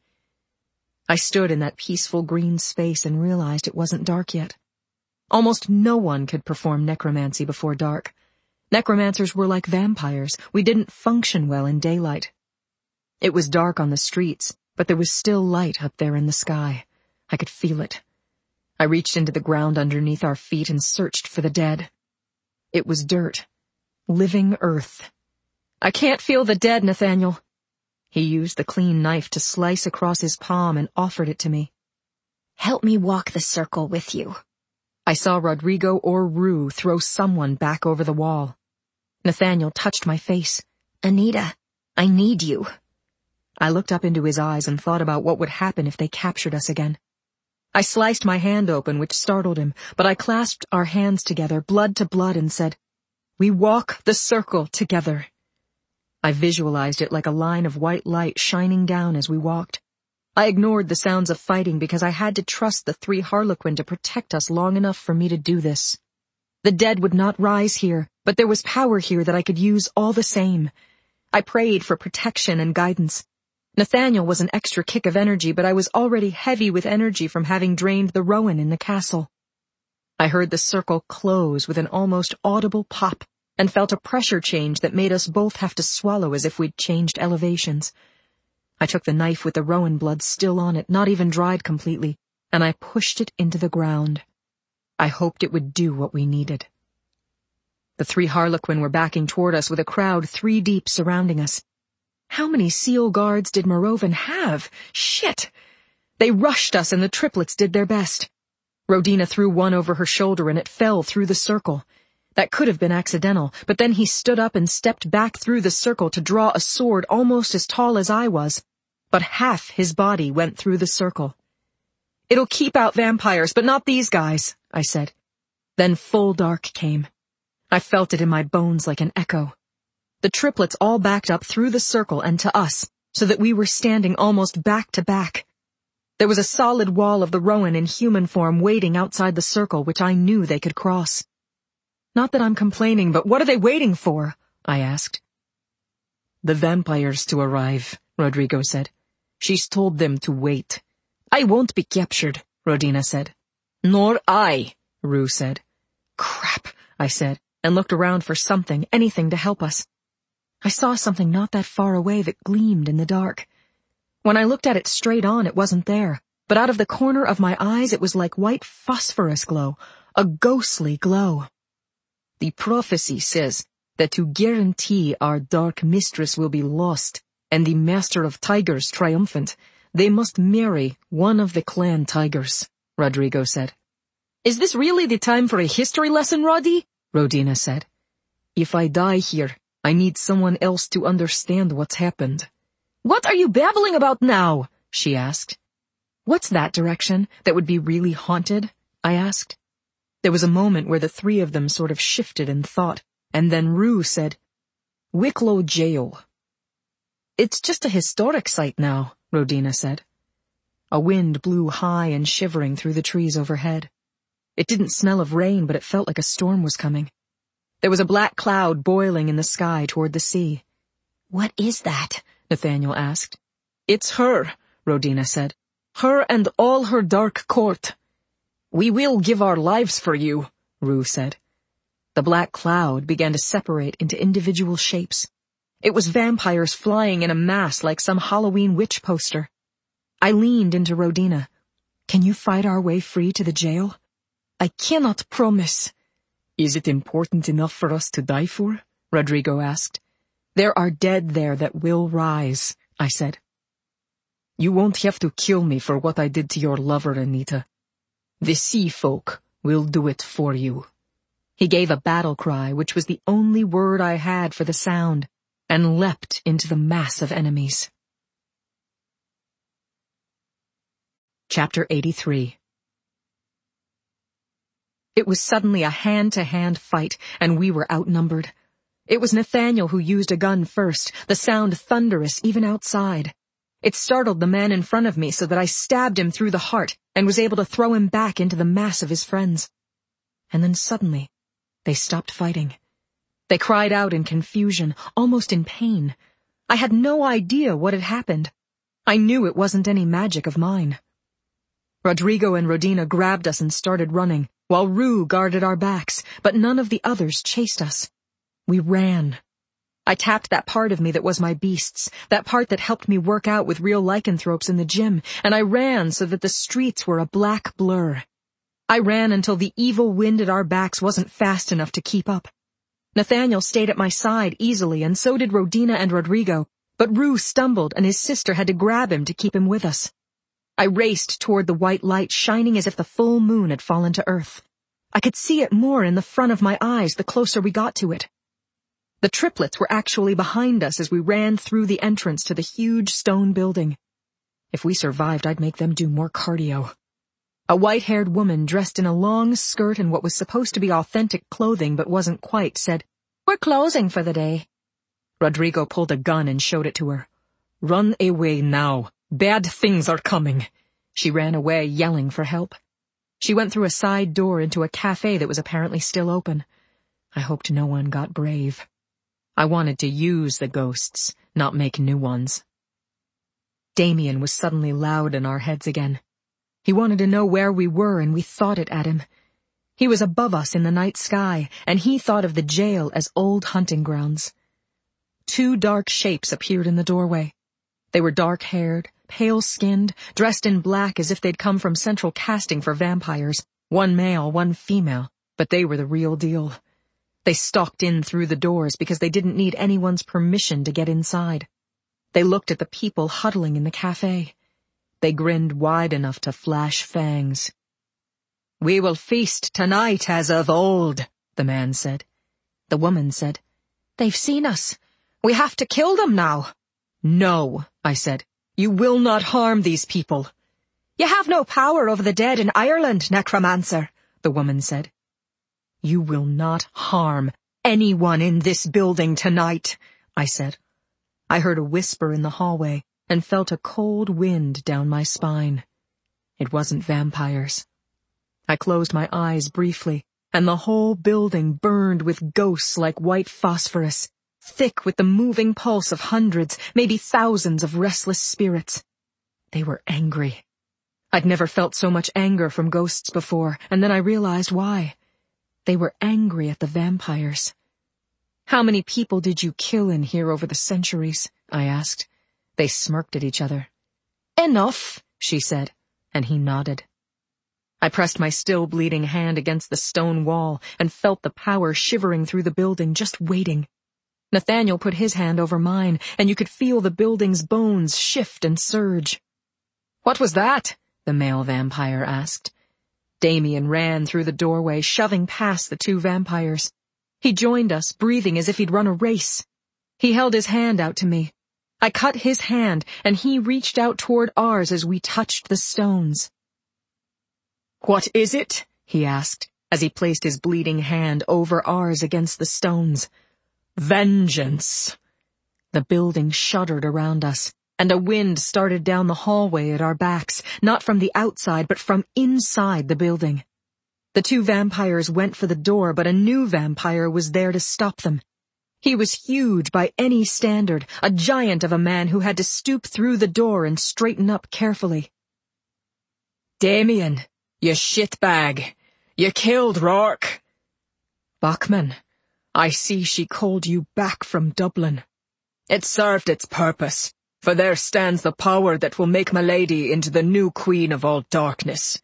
B: I stood in that peaceful green space and realized it wasn't dark yet. Almost no one could perform necromancy before dark. Necromancers were like vampires. We didn't function well in daylight. It was dark on the streets, but there was still light up there in the sky. I could feel it. I reached into the ground underneath our feet and searched for the dead. It was dirt. Living earth. "I can't feel the dead, Nathaniel." He used the clean knife to slice across his palm and offered it to me. "Help me walk the circle with you." I saw Rodrigo or Rue throw someone back over the wall. Nathaniel touched my face. "Anita, I need you." I looked up into his eyes and thought about what would happen if they captured us again. I sliced my hand open, which startled him, but I clasped our hands together, blood to blood, and said, "We walk the circle together." I visualized it like a line of white light shining down as we walked. I ignored the sounds of fighting because I had to trust the three Harlequin to protect us long enough for me to do this. The dead would not rise here, but there was power here that I could use all the same. I prayed for protection and guidance. Nathaniel was an extra kick of energy, but I was already heavy with energy from having drained the Rowan in the castle. I heard the circle close with an almost audible pop and felt a pressure change that made us both have to swallow as if we'd changed elevations. I took the knife with the Rowan blood still on it, not even dried completely, and I pushed it into the ground. I hoped it would do what we needed. The three Harlequin were backing toward us with a crowd three deep surrounding us. How many SEAL guards did Morroven have? Shit! They rushed us and the triplets did their best. Rodina threw one over her shoulder and it fell through the circle. That could have been accidental, but then he stood up and stepped back through the circle to draw a sword almost as tall as I was. But half his body went through the circle. "It'll keep out vampires, but not these guys," I said. Then full dark came. I felt it in my bones like an echo. The triplets all backed up through the circle and to us, so that we were standing almost back to back. There was a solid wall of the Rowan in human form waiting outside the circle, which I knew they could cross. "Not that I'm complaining, but what are they waiting for?" I asked. "The vampires to arrive," Rodrigo said. "She's told them to wait." "I won't be captured," Rodina said. "Nor I," Rue said. "Crap," I said, and looked around for something, anything to help us. I saw something not that far away that gleamed in the dark. When I looked at it straight on, it wasn't there, but out of the corner of my eyes it was like white phosphorus glow, a ghostly glow. "The prophecy says that to guarantee our dark mistress will be lost and the master of tigers triumphant, they must marry one of the clan tigers," Rodrigo said. "Is this really the time for a history lesson, Roddy?" Rodina said. "If I die here, I need someone else to understand what's happened." "What are you babbling about now?" she asked. "What's that direction that would be really haunted?" I asked. There was a moment where the three of them sort of shifted in thought, and then Rue said, "Wicklow Jail." "It's just a historic site now," Rodina said. A wind blew high and shivering through the trees overhead. It didn't smell of rain, but it felt like a storm was coming. There was a black cloud boiling in the sky toward the sea. "What is that?" Nathaniel asked. "It's her," Rodina said. "Her and all her dark court." "We will give our lives for you," Rue said. The black cloud began to separate into individual shapes. It was vampires flying in a mass like some Halloween witch poster. I leaned into Rodina. "Can you fight our way free to the jail?" "I cannot promise." "Is it important enough for us to die for?" Rodrigo asked. "There are dead there that will rise," I said. "You won't have to kill me for what I did to your lover, Anita. The sea folk will do it for you." He gave a battle cry, which was the only word I had for the sound, and leapt into the mass of enemies. Chapter eighty-three. It was suddenly a hand-to-hand fight, and we were outnumbered. It was Nathaniel who used a gun first, the sound thunderous even outside. It startled the man in front of me so that I stabbed him through the heart and was able to throw him back into the mass of his friends. And then suddenly, they stopped fighting. They cried out in confusion, almost in pain. I had no idea what had happened. I knew it wasn't any magic of mine. Rodrigo and Rodina grabbed us and started running, while Rue guarded our backs, but none of the others chased us. We ran. I tapped that part of me that was my beast's, that part that helped me work out with real lycanthropes in the gym, and I ran so that the streets were a black blur. I ran until the evil wind at our backs wasn't fast enough to keep up. Nathaniel stayed at my side easily, and so did Rodina and Rodrigo, but Rue stumbled and his sister had to grab him to keep him with us. I raced toward the white light shining as if the full moon had fallen to earth. I could see it more in the front of my eyes the closer we got to it. The triplets were actually behind us as we ran through the entrance to the huge stone building. If we survived, I'd make them do more cardio. A white-haired woman dressed in a long skirt and what was supposed to be authentic clothing but wasn't quite said, "We're closing for the day." Rodrigo pulled a gun and showed it to her. "Run away now. Bad things are coming." She ran away, yelling for help. She went through a side door into a cafe that was apparently still open. I hoped no one got brave. I wanted to use the ghosts, not make new ones. Damien was suddenly loud in our heads again. He wanted to know where we were, and we thought it at him. He was above us in the night sky, and he thought of the jail as old hunting grounds. Two dark shapes appeared in the doorway. They were dark-haired, pale-skinned, dressed in black as if they'd come from central casting for vampires, one male, one female, but they were the real deal. They stalked in through the doors because they didn't need anyone's permission to get inside. They looked at the people huddling in the cafe. They grinned wide enough to flash fangs. "We will feast tonight as of old," the man said. The woman said, "They've seen us. We have to kill them now." "No," I said. "You will not harm these people." "You have no power over the dead in Ireland, necromancer," the woman said. "You will not harm anyone in this building tonight," I said. I heard a whisper in the hallway and felt a cold wind down my spine. It wasn't vampires. I closed my eyes briefly, and the whole building burned with ghosts like white phosphorus, thick with the moving pulse of hundreds, maybe thousands of restless spirits. They were angry. I'd never felt so much anger from ghosts before, and then I realized why. They were angry at the vampires. "How many people did you kill in here over the centuries?" I asked. They smirked at each other. "Enough," she said, and he nodded. I pressed my still bleeding hand against the stone wall and felt the power shivering through the building, just waiting. Nathaniel put his hand over mine, and you could feel the building's bones shift and surge. "What was that?" the male vampire asked. Damien ran through the doorway, shoving past the two vampires. He joined us, breathing as if he'd run a race. He held his hand out to me. I cut his hand, and he reached out toward ours as we touched the stones. "What is it?" he asked, as he placed his bleeding hand over ours against the stones. "Vengeance." The building shuddered around us, and a wind started down the hallway at our backs, not from the outside, but from inside the building. The two vampires went for the door, but a new vampire was there to stop them. He was huge by any standard, a giant of a man who had to stoop through the door and straighten up carefully. "Damien, you shitbag! You killed Rourke!" "Bachman, I see she called you back from Dublin." "It served its purpose, for there stands the power that will make Milady into the new queen of all darkness."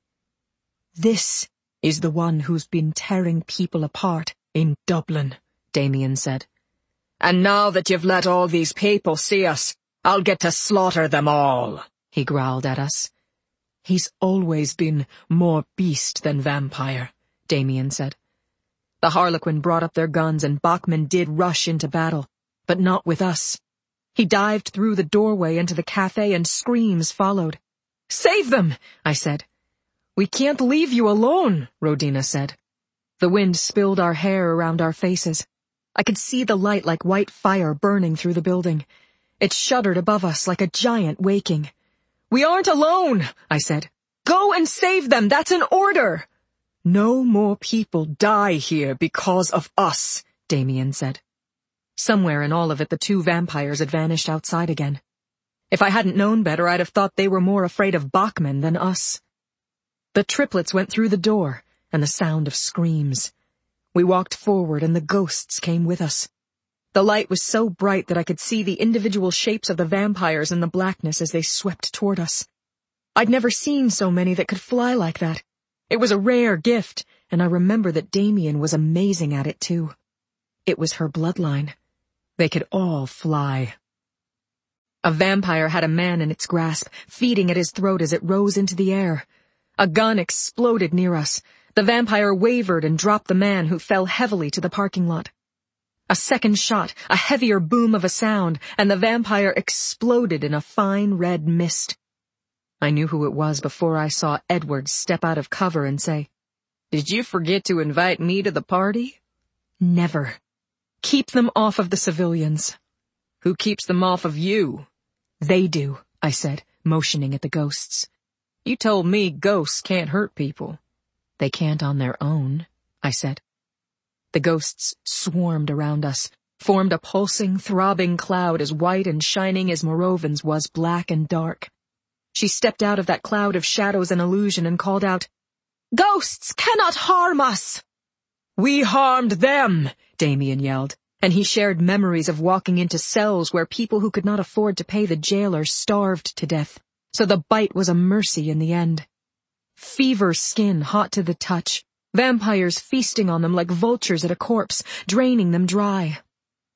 B: "This is the one who's been tearing people apart in Dublin," Damien said. "And now that you've let all these people see us, I'll get to slaughter them all," he growled at us. "He's always been more beast than vampire," Damien said. The Harlequin brought up their guns and Bachman did rush into battle, but not with us. He dived through the doorway into the cafe and screams followed. "Save them!" I said. "We can't leave you alone," Rodina said. The wind spilled our hair around our faces. I could see the light like white fire burning through the building. It shuddered above us like a giant waking. "We aren't alone," I said. "Go and save them, that's an order." "No more people die here because of us," Damien said. Somewhere in all of it the two vampires had vanished outside again. If I hadn't known better, I'd have thought they were more afraid of Bachman than us. The triplets went through the door, and the sound of screams. We walked forward, and the ghosts came with us. The light was so bright that I could see the individual shapes of the vampires in the blackness as they swept toward us. I'd never seen so many that could fly like that. It was a rare gift, and I remember that Damien was amazing at it too. It was her bloodline. They could all fly. A vampire had a man in its grasp, feeding at his throat as it rose into the air. A gun exploded near us. The vampire wavered and dropped the man, who fell heavily to the parking lot. A second shot, a heavier boom of a sound, and the vampire exploded in a fine red mist. I knew who it was before I saw Edward step out of cover and say, "Did you forget to invite me to the party?" "Never. Keep them off of the civilians." "Who keeps them off of you?" "They do," I said, motioning at the ghosts. "You told me ghosts can't hurt people." "They can't on their own," I said. The ghosts swarmed around us, formed a pulsing, throbbing cloud as white and shining as Morovin's was black and dark. She stepped out of that cloud of shadows and illusion and called out, "Ghosts cannot harm us!" "We harmed them!" Damien yelled, and he shared memories of walking into cells where people who could not afford to pay the jailer starved to death, so the bite was a mercy in the end. Fever skin hot to the touch, vampires feasting on them like vultures at a corpse, draining them dry.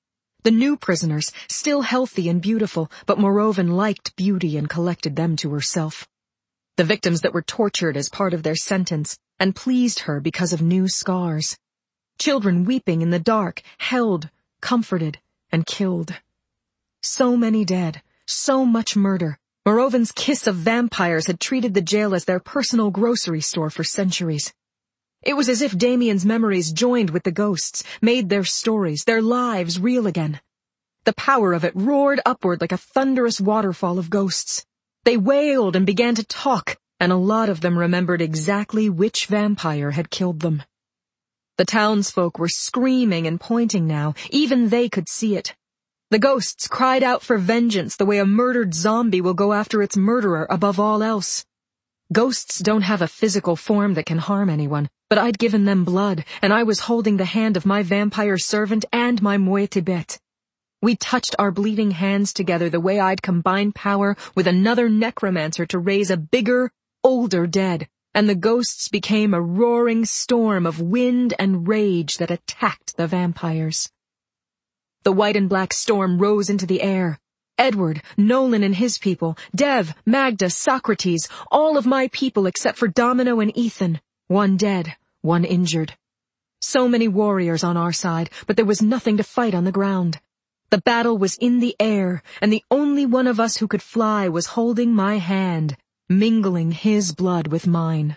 B: The new prisoners, still healthy and beautiful, but Morrovan liked beauty and collected them to herself. The victims that were tortured as part of their sentence, and pleased her because of new scars. Children weeping in the dark, held, comforted, and killed. So many dead, so much murder. Morrovan's kiss of vampires had treated the jail as their personal grocery store for centuries. It was as if Damien's memories joined with the ghosts, made their stories, their lives real again. The power of it roared upward like a thunderous waterfall of ghosts. They wailed and began to talk, and a lot of them remembered exactly which vampire had killed them. The townsfolk were screaming and pointing now. Even they could see it. The ghosts cried out for vengeance the way a murdered zombie will go after its murderer above all else. Ghosts don't have a physical form that can harm anyone, but I'd given them blood, and I was holding the hand of my vampire servant and my Muad'Dibet. We touched our bleeding hands together the way I'd combined power with another necromancer to raise a bigger, older dead, and the ghosts became a roaring storm of wind and rage that attacked the vampires. The white and black storm rose into the air. Edward, Nolan and his people, Dev, Magda, Socrates, all of my people except for Domino and Ethan, one dead, one injured. So many warriors on our side, but there was nothing to fight on the ground. The battle was in the air, and the only one of us who could fly was holding my hand, mingling his blood with mine.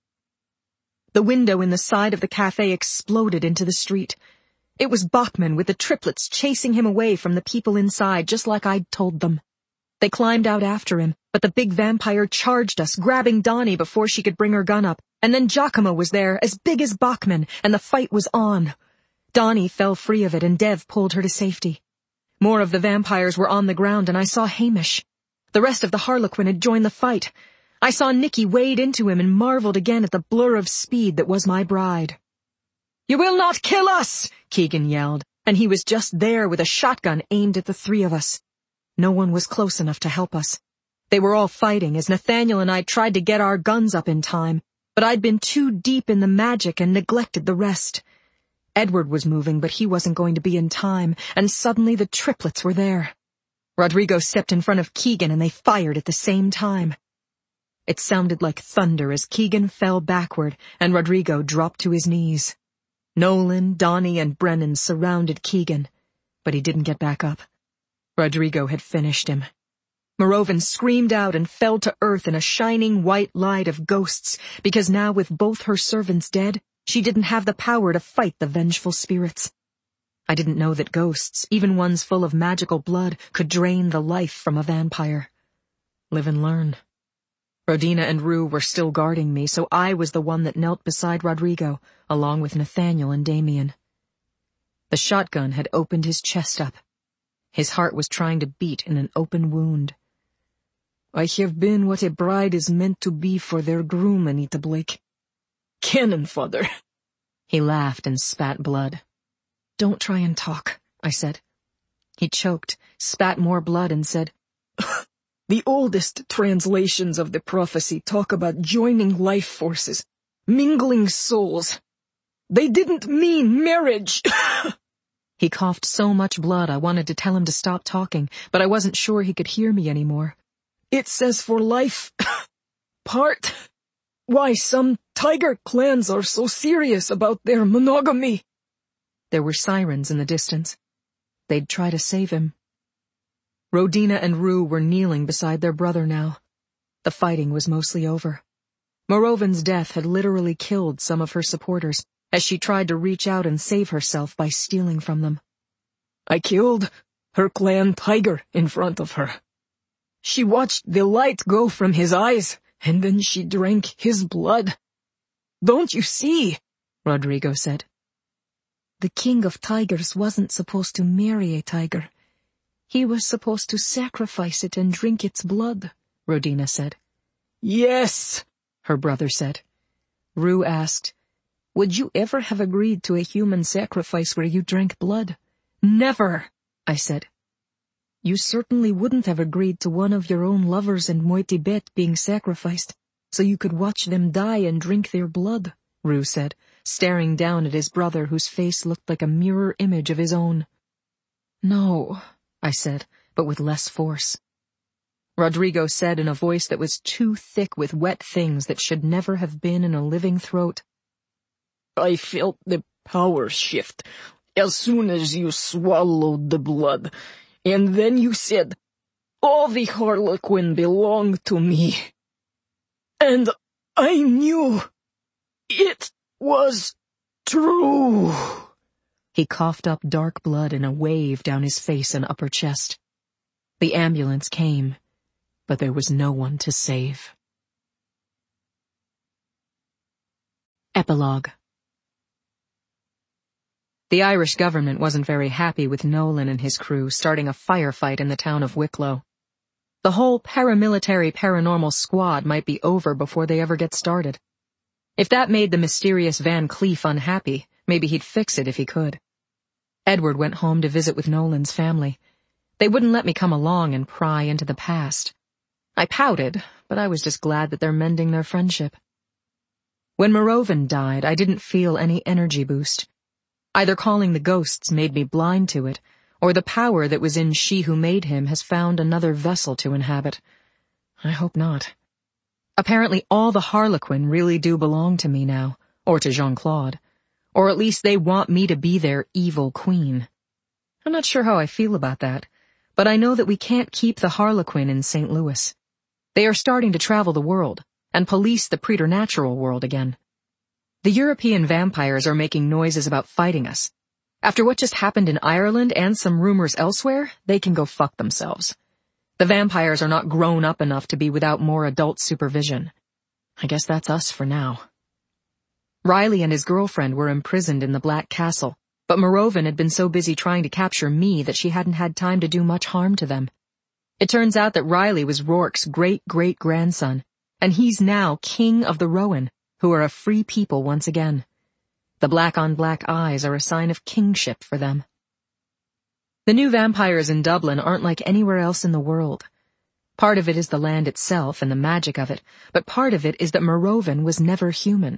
B: The window in the side of the cafe exploded into the street. It was Bachman with the triplets chasing him away from the people inside, just like I'd told them. They climbed out after him, but the big vampire charged us, grabbing Donnie before she could bring her gun up, and then Giacomo was there, as big as Bachman, and the fight was on. Donnie fell free of it, and Dev pulled her to safety. More of the vampires were on the ground, and I saw Hamish. The rest of the Harlequin had joined the fight. I saw Nicky wade into him and marveled again at the blur of speed that was my bride. "You will not kill us!" Keegan yelled, and he was just there with a shotgun aimed at the three of us. No one was close enough to help us. They were all fighting as Nathaniel and I tried to get our guns up in time, but I'd been too deep in the magic and neglected the rest. Edward was moving, but he wasn't going to be in time, and suddenly the triplets were there. Rodrigo stepped in front of Keegan and they fired at the same time. It sounded like thunder as Keegan fell backward and Rodrigo dropped to his knees. Nolan, Donnie, and Brennan surrounded Keegan, but he didn't get back up. Rodrigo had finished him. Morrovan screamed out and fell to earth in a shining white light of ghosts, because now with both her servants dead, she didn't have the power to fight the vengeful spirits. I didn't know that ghosts, even ones full of magical blood, could drain the life from a vampire. Live and learn. Rodina and Rue were still guarding me, so I was the one that knelt beside Rodrigo, along with Nathaniel and Damien. The shotgun had opened his chest up. His heart was trying to beat in an open wound. "I have been what a bride is meant to be for their groom, Anita Blake. Cannon fodder." He laughed and spat blood. "Don't try and talk," I said. He choked, spat more blood, and said, "The oldest translations of the prophecy talk about joining life forces, mingling souls. They didn't mean marriage." He coughed so much blood I wanted to tell him to stop talking, but I wasn't sure he could hear me anymore. "It says for life. Part. Why some tiger clans are so serious about their monogamy." There were sirens in the distance. They'd try to save him. Rodina and Rue were kneeling beside their brother now. The fighting was mostly over. Morrovan's death had literally killed some of her supporters, as she tried to reach out and save herself by stealing from them. "I killed her clan tiger in front of her. She watched the light go from his eyes, and then she drank his blood. Don't you see?" Rodrigo said. "The king of tigers wasn't supposed to marry a tiger. He was supposed to sacrifice it and drink its blood," Rodina said. "Yes," her brother said. Rue asked, "Would you ever have agreed to a human sacrifice where you drank blood?" "Never," I said. "You certainly wouldn't have agreed to one of your own lovers and Muad'Dibet being sacrificed, so you could watch them die and drink their blood," Rue said, staring down at his brother whose face looked like a mirror image of his own. No, I said, but with less force. Rodrigo said in a voice that was too thick with wet things that should never have been in a living throat.
C: I felt the power shift as soon as you swallowed the blood, and then you said, all the Harlequin belong to me. And I knew it was true.
B: He coughed up dark blood in a wave down his face and upper chest. The ambulance came, but there was no one to save. Epilogue. The Irish government wasn't very happy with Nolan and his crew starting a firefight in the town of Wicklow. The whole paramilitary paranormal squad might be over before they ever get started. If that made the mysterious Van Cleef unhappy, maybe he'd fix it if he could. Edward went home to visit with Nolan's family. They wouldn't let me come along and pry into the past. I pouted, but I was just glad that they're mending their friendship. When Morrovan died, I didn't feel any energy boost. Either calling the ghosts made me blind to it, or the power that was in She Who Made Him has found another vessel to inhabit. I hope not. Apparently all the Harlequin really do belong to me now, or to Jean-Claude. Or at least they want me to be their evil queen. I'm not sure how I feel about that, but I know that we can't keep the Harlequin in Saint Louis. They are starting to travel the world, and police the preternatural world again. The European vampires are making noises about fighting us. After what just happened in Ireland and some rumors elsewhere, they can go fuck themselves. The vampires are not grown up enough to be without more adult supervision. I guess that's us for now. Riley and his girlfriend were imprisoned in the Black Castle, but Morrovan had been so busy trying to capture me that she hadn't had time to do much harm to them. It turns out that Riley was Rourke's great-great-grandson, and he's now king of the Rowan, who are a free people once again. The black-on-black eyes are a sign of kingship for them. The new vampires in Dublin aren't like anywhere else in the world. Part of it is the land itself and the magic of it, but part of it is that Morrovan was never human.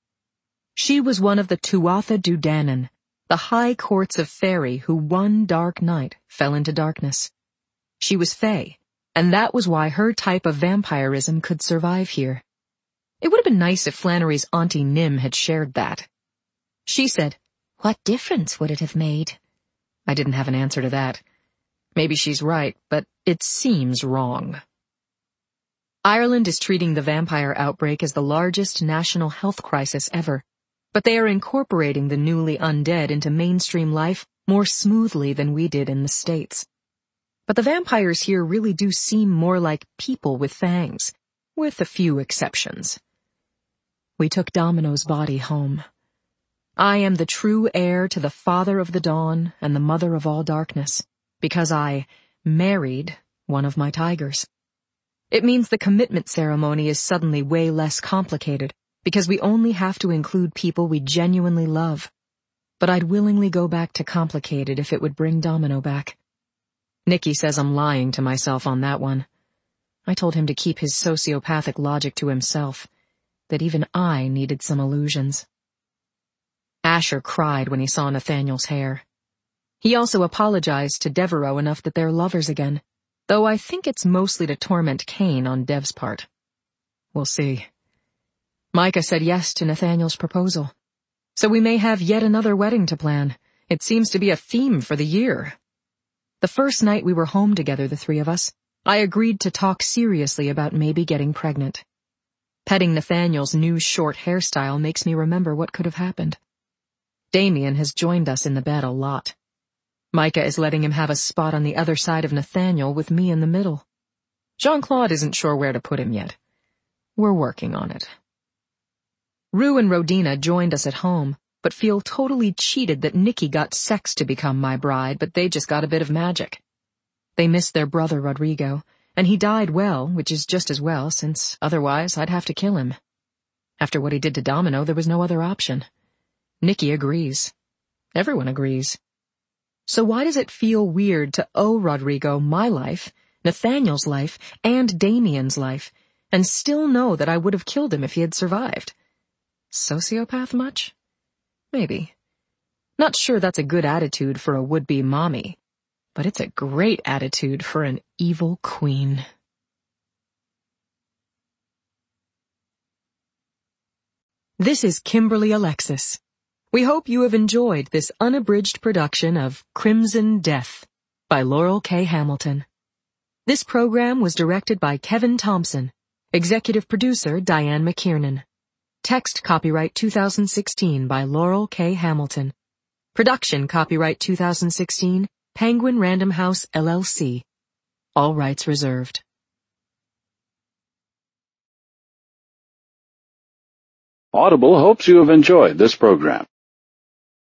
B: She was one of the Tuatha Dé Danann, the high courts of Fairy who one dark night fell into darkness. She was Fae, and that was why her type of vampirism could survive here. It would have been nice if Flannery's Auntie Nim had shared that. She said, "What difference would it have made?" I didn't have an answer to that. Maybe she's right, but it seems wrong. Ireland is treating the vampire outbreak as the largest national health crisis ever, but they are incorporating the newly undead into mainstream life more smoothly than we did in the States. But the vampires here really do seem more like people with fangs, with a few exceptions. We took Domino's body home. I am the true heir to the father of the dawn and the mother of all darkness, because I married one of my tigers. It means the commitment ceremony is suddenly way less complicated, because we only have to include people we genuinely love. But I'd willingly go back to complicated if it would bring Domino back. Nicky says I'm lying to myself on that one. I told him to keep his sociopathic logic to himself, that even I needed some illusions. Asher cried when he saw Nathaniel's hair. He also apologized to Devereaux enough that they're lovers again, though I think it's mostly to torment Cain on Dev's part. We'll see. Micah said yes to Nathaniel's proposal. So we may have yet another wedding to plan. It seems to be a theme for the year. The first night we were home together, the three of us, I agreed to talk seriously about maybe getting pregnant. Petting Nathaniel's new short hairstyle makes me remember what could have happened. Damien has joined us in the bed a lot. Micah is letting him have a spot on the other side of Nathaniel with me in the middle. Jean-Claude isn't sure where to put him yet. We're working on it. Rue and Rodina joined us at home, but feel totally cheated that Nicky got Sex to become my bride, but they just got a bit of magic. They missed their brother Rodrigo, and he died well, which is just as well, since otherwise I'd have to kill him. After what he did to Domino, there was no other option. Nicky agrees. Everyone agrees. So why does it feel weird to owe Rodrigo my life, Nathaniel's life, and Damien's life, and still know that I would have killed him if he had survived? Sociopath much? Maybe. Not sure that's a good attitude for a would-be mommy. but it's a great attitude for an evil queen. This is Kimberly Alexis. We hope you have enjoyed this unabridged production of Crimson Death by Laurel K. Hamilton. This program was directed by Kevin Thompson, executive producer Diane McKiernan. Text copyright two thousand sixteen by Laurel K. Hamilton. Production copyright two thousand sixteen, Penguin Random House, L L C. All rights reserved.
D: Audible hopes you have enjoyed this program.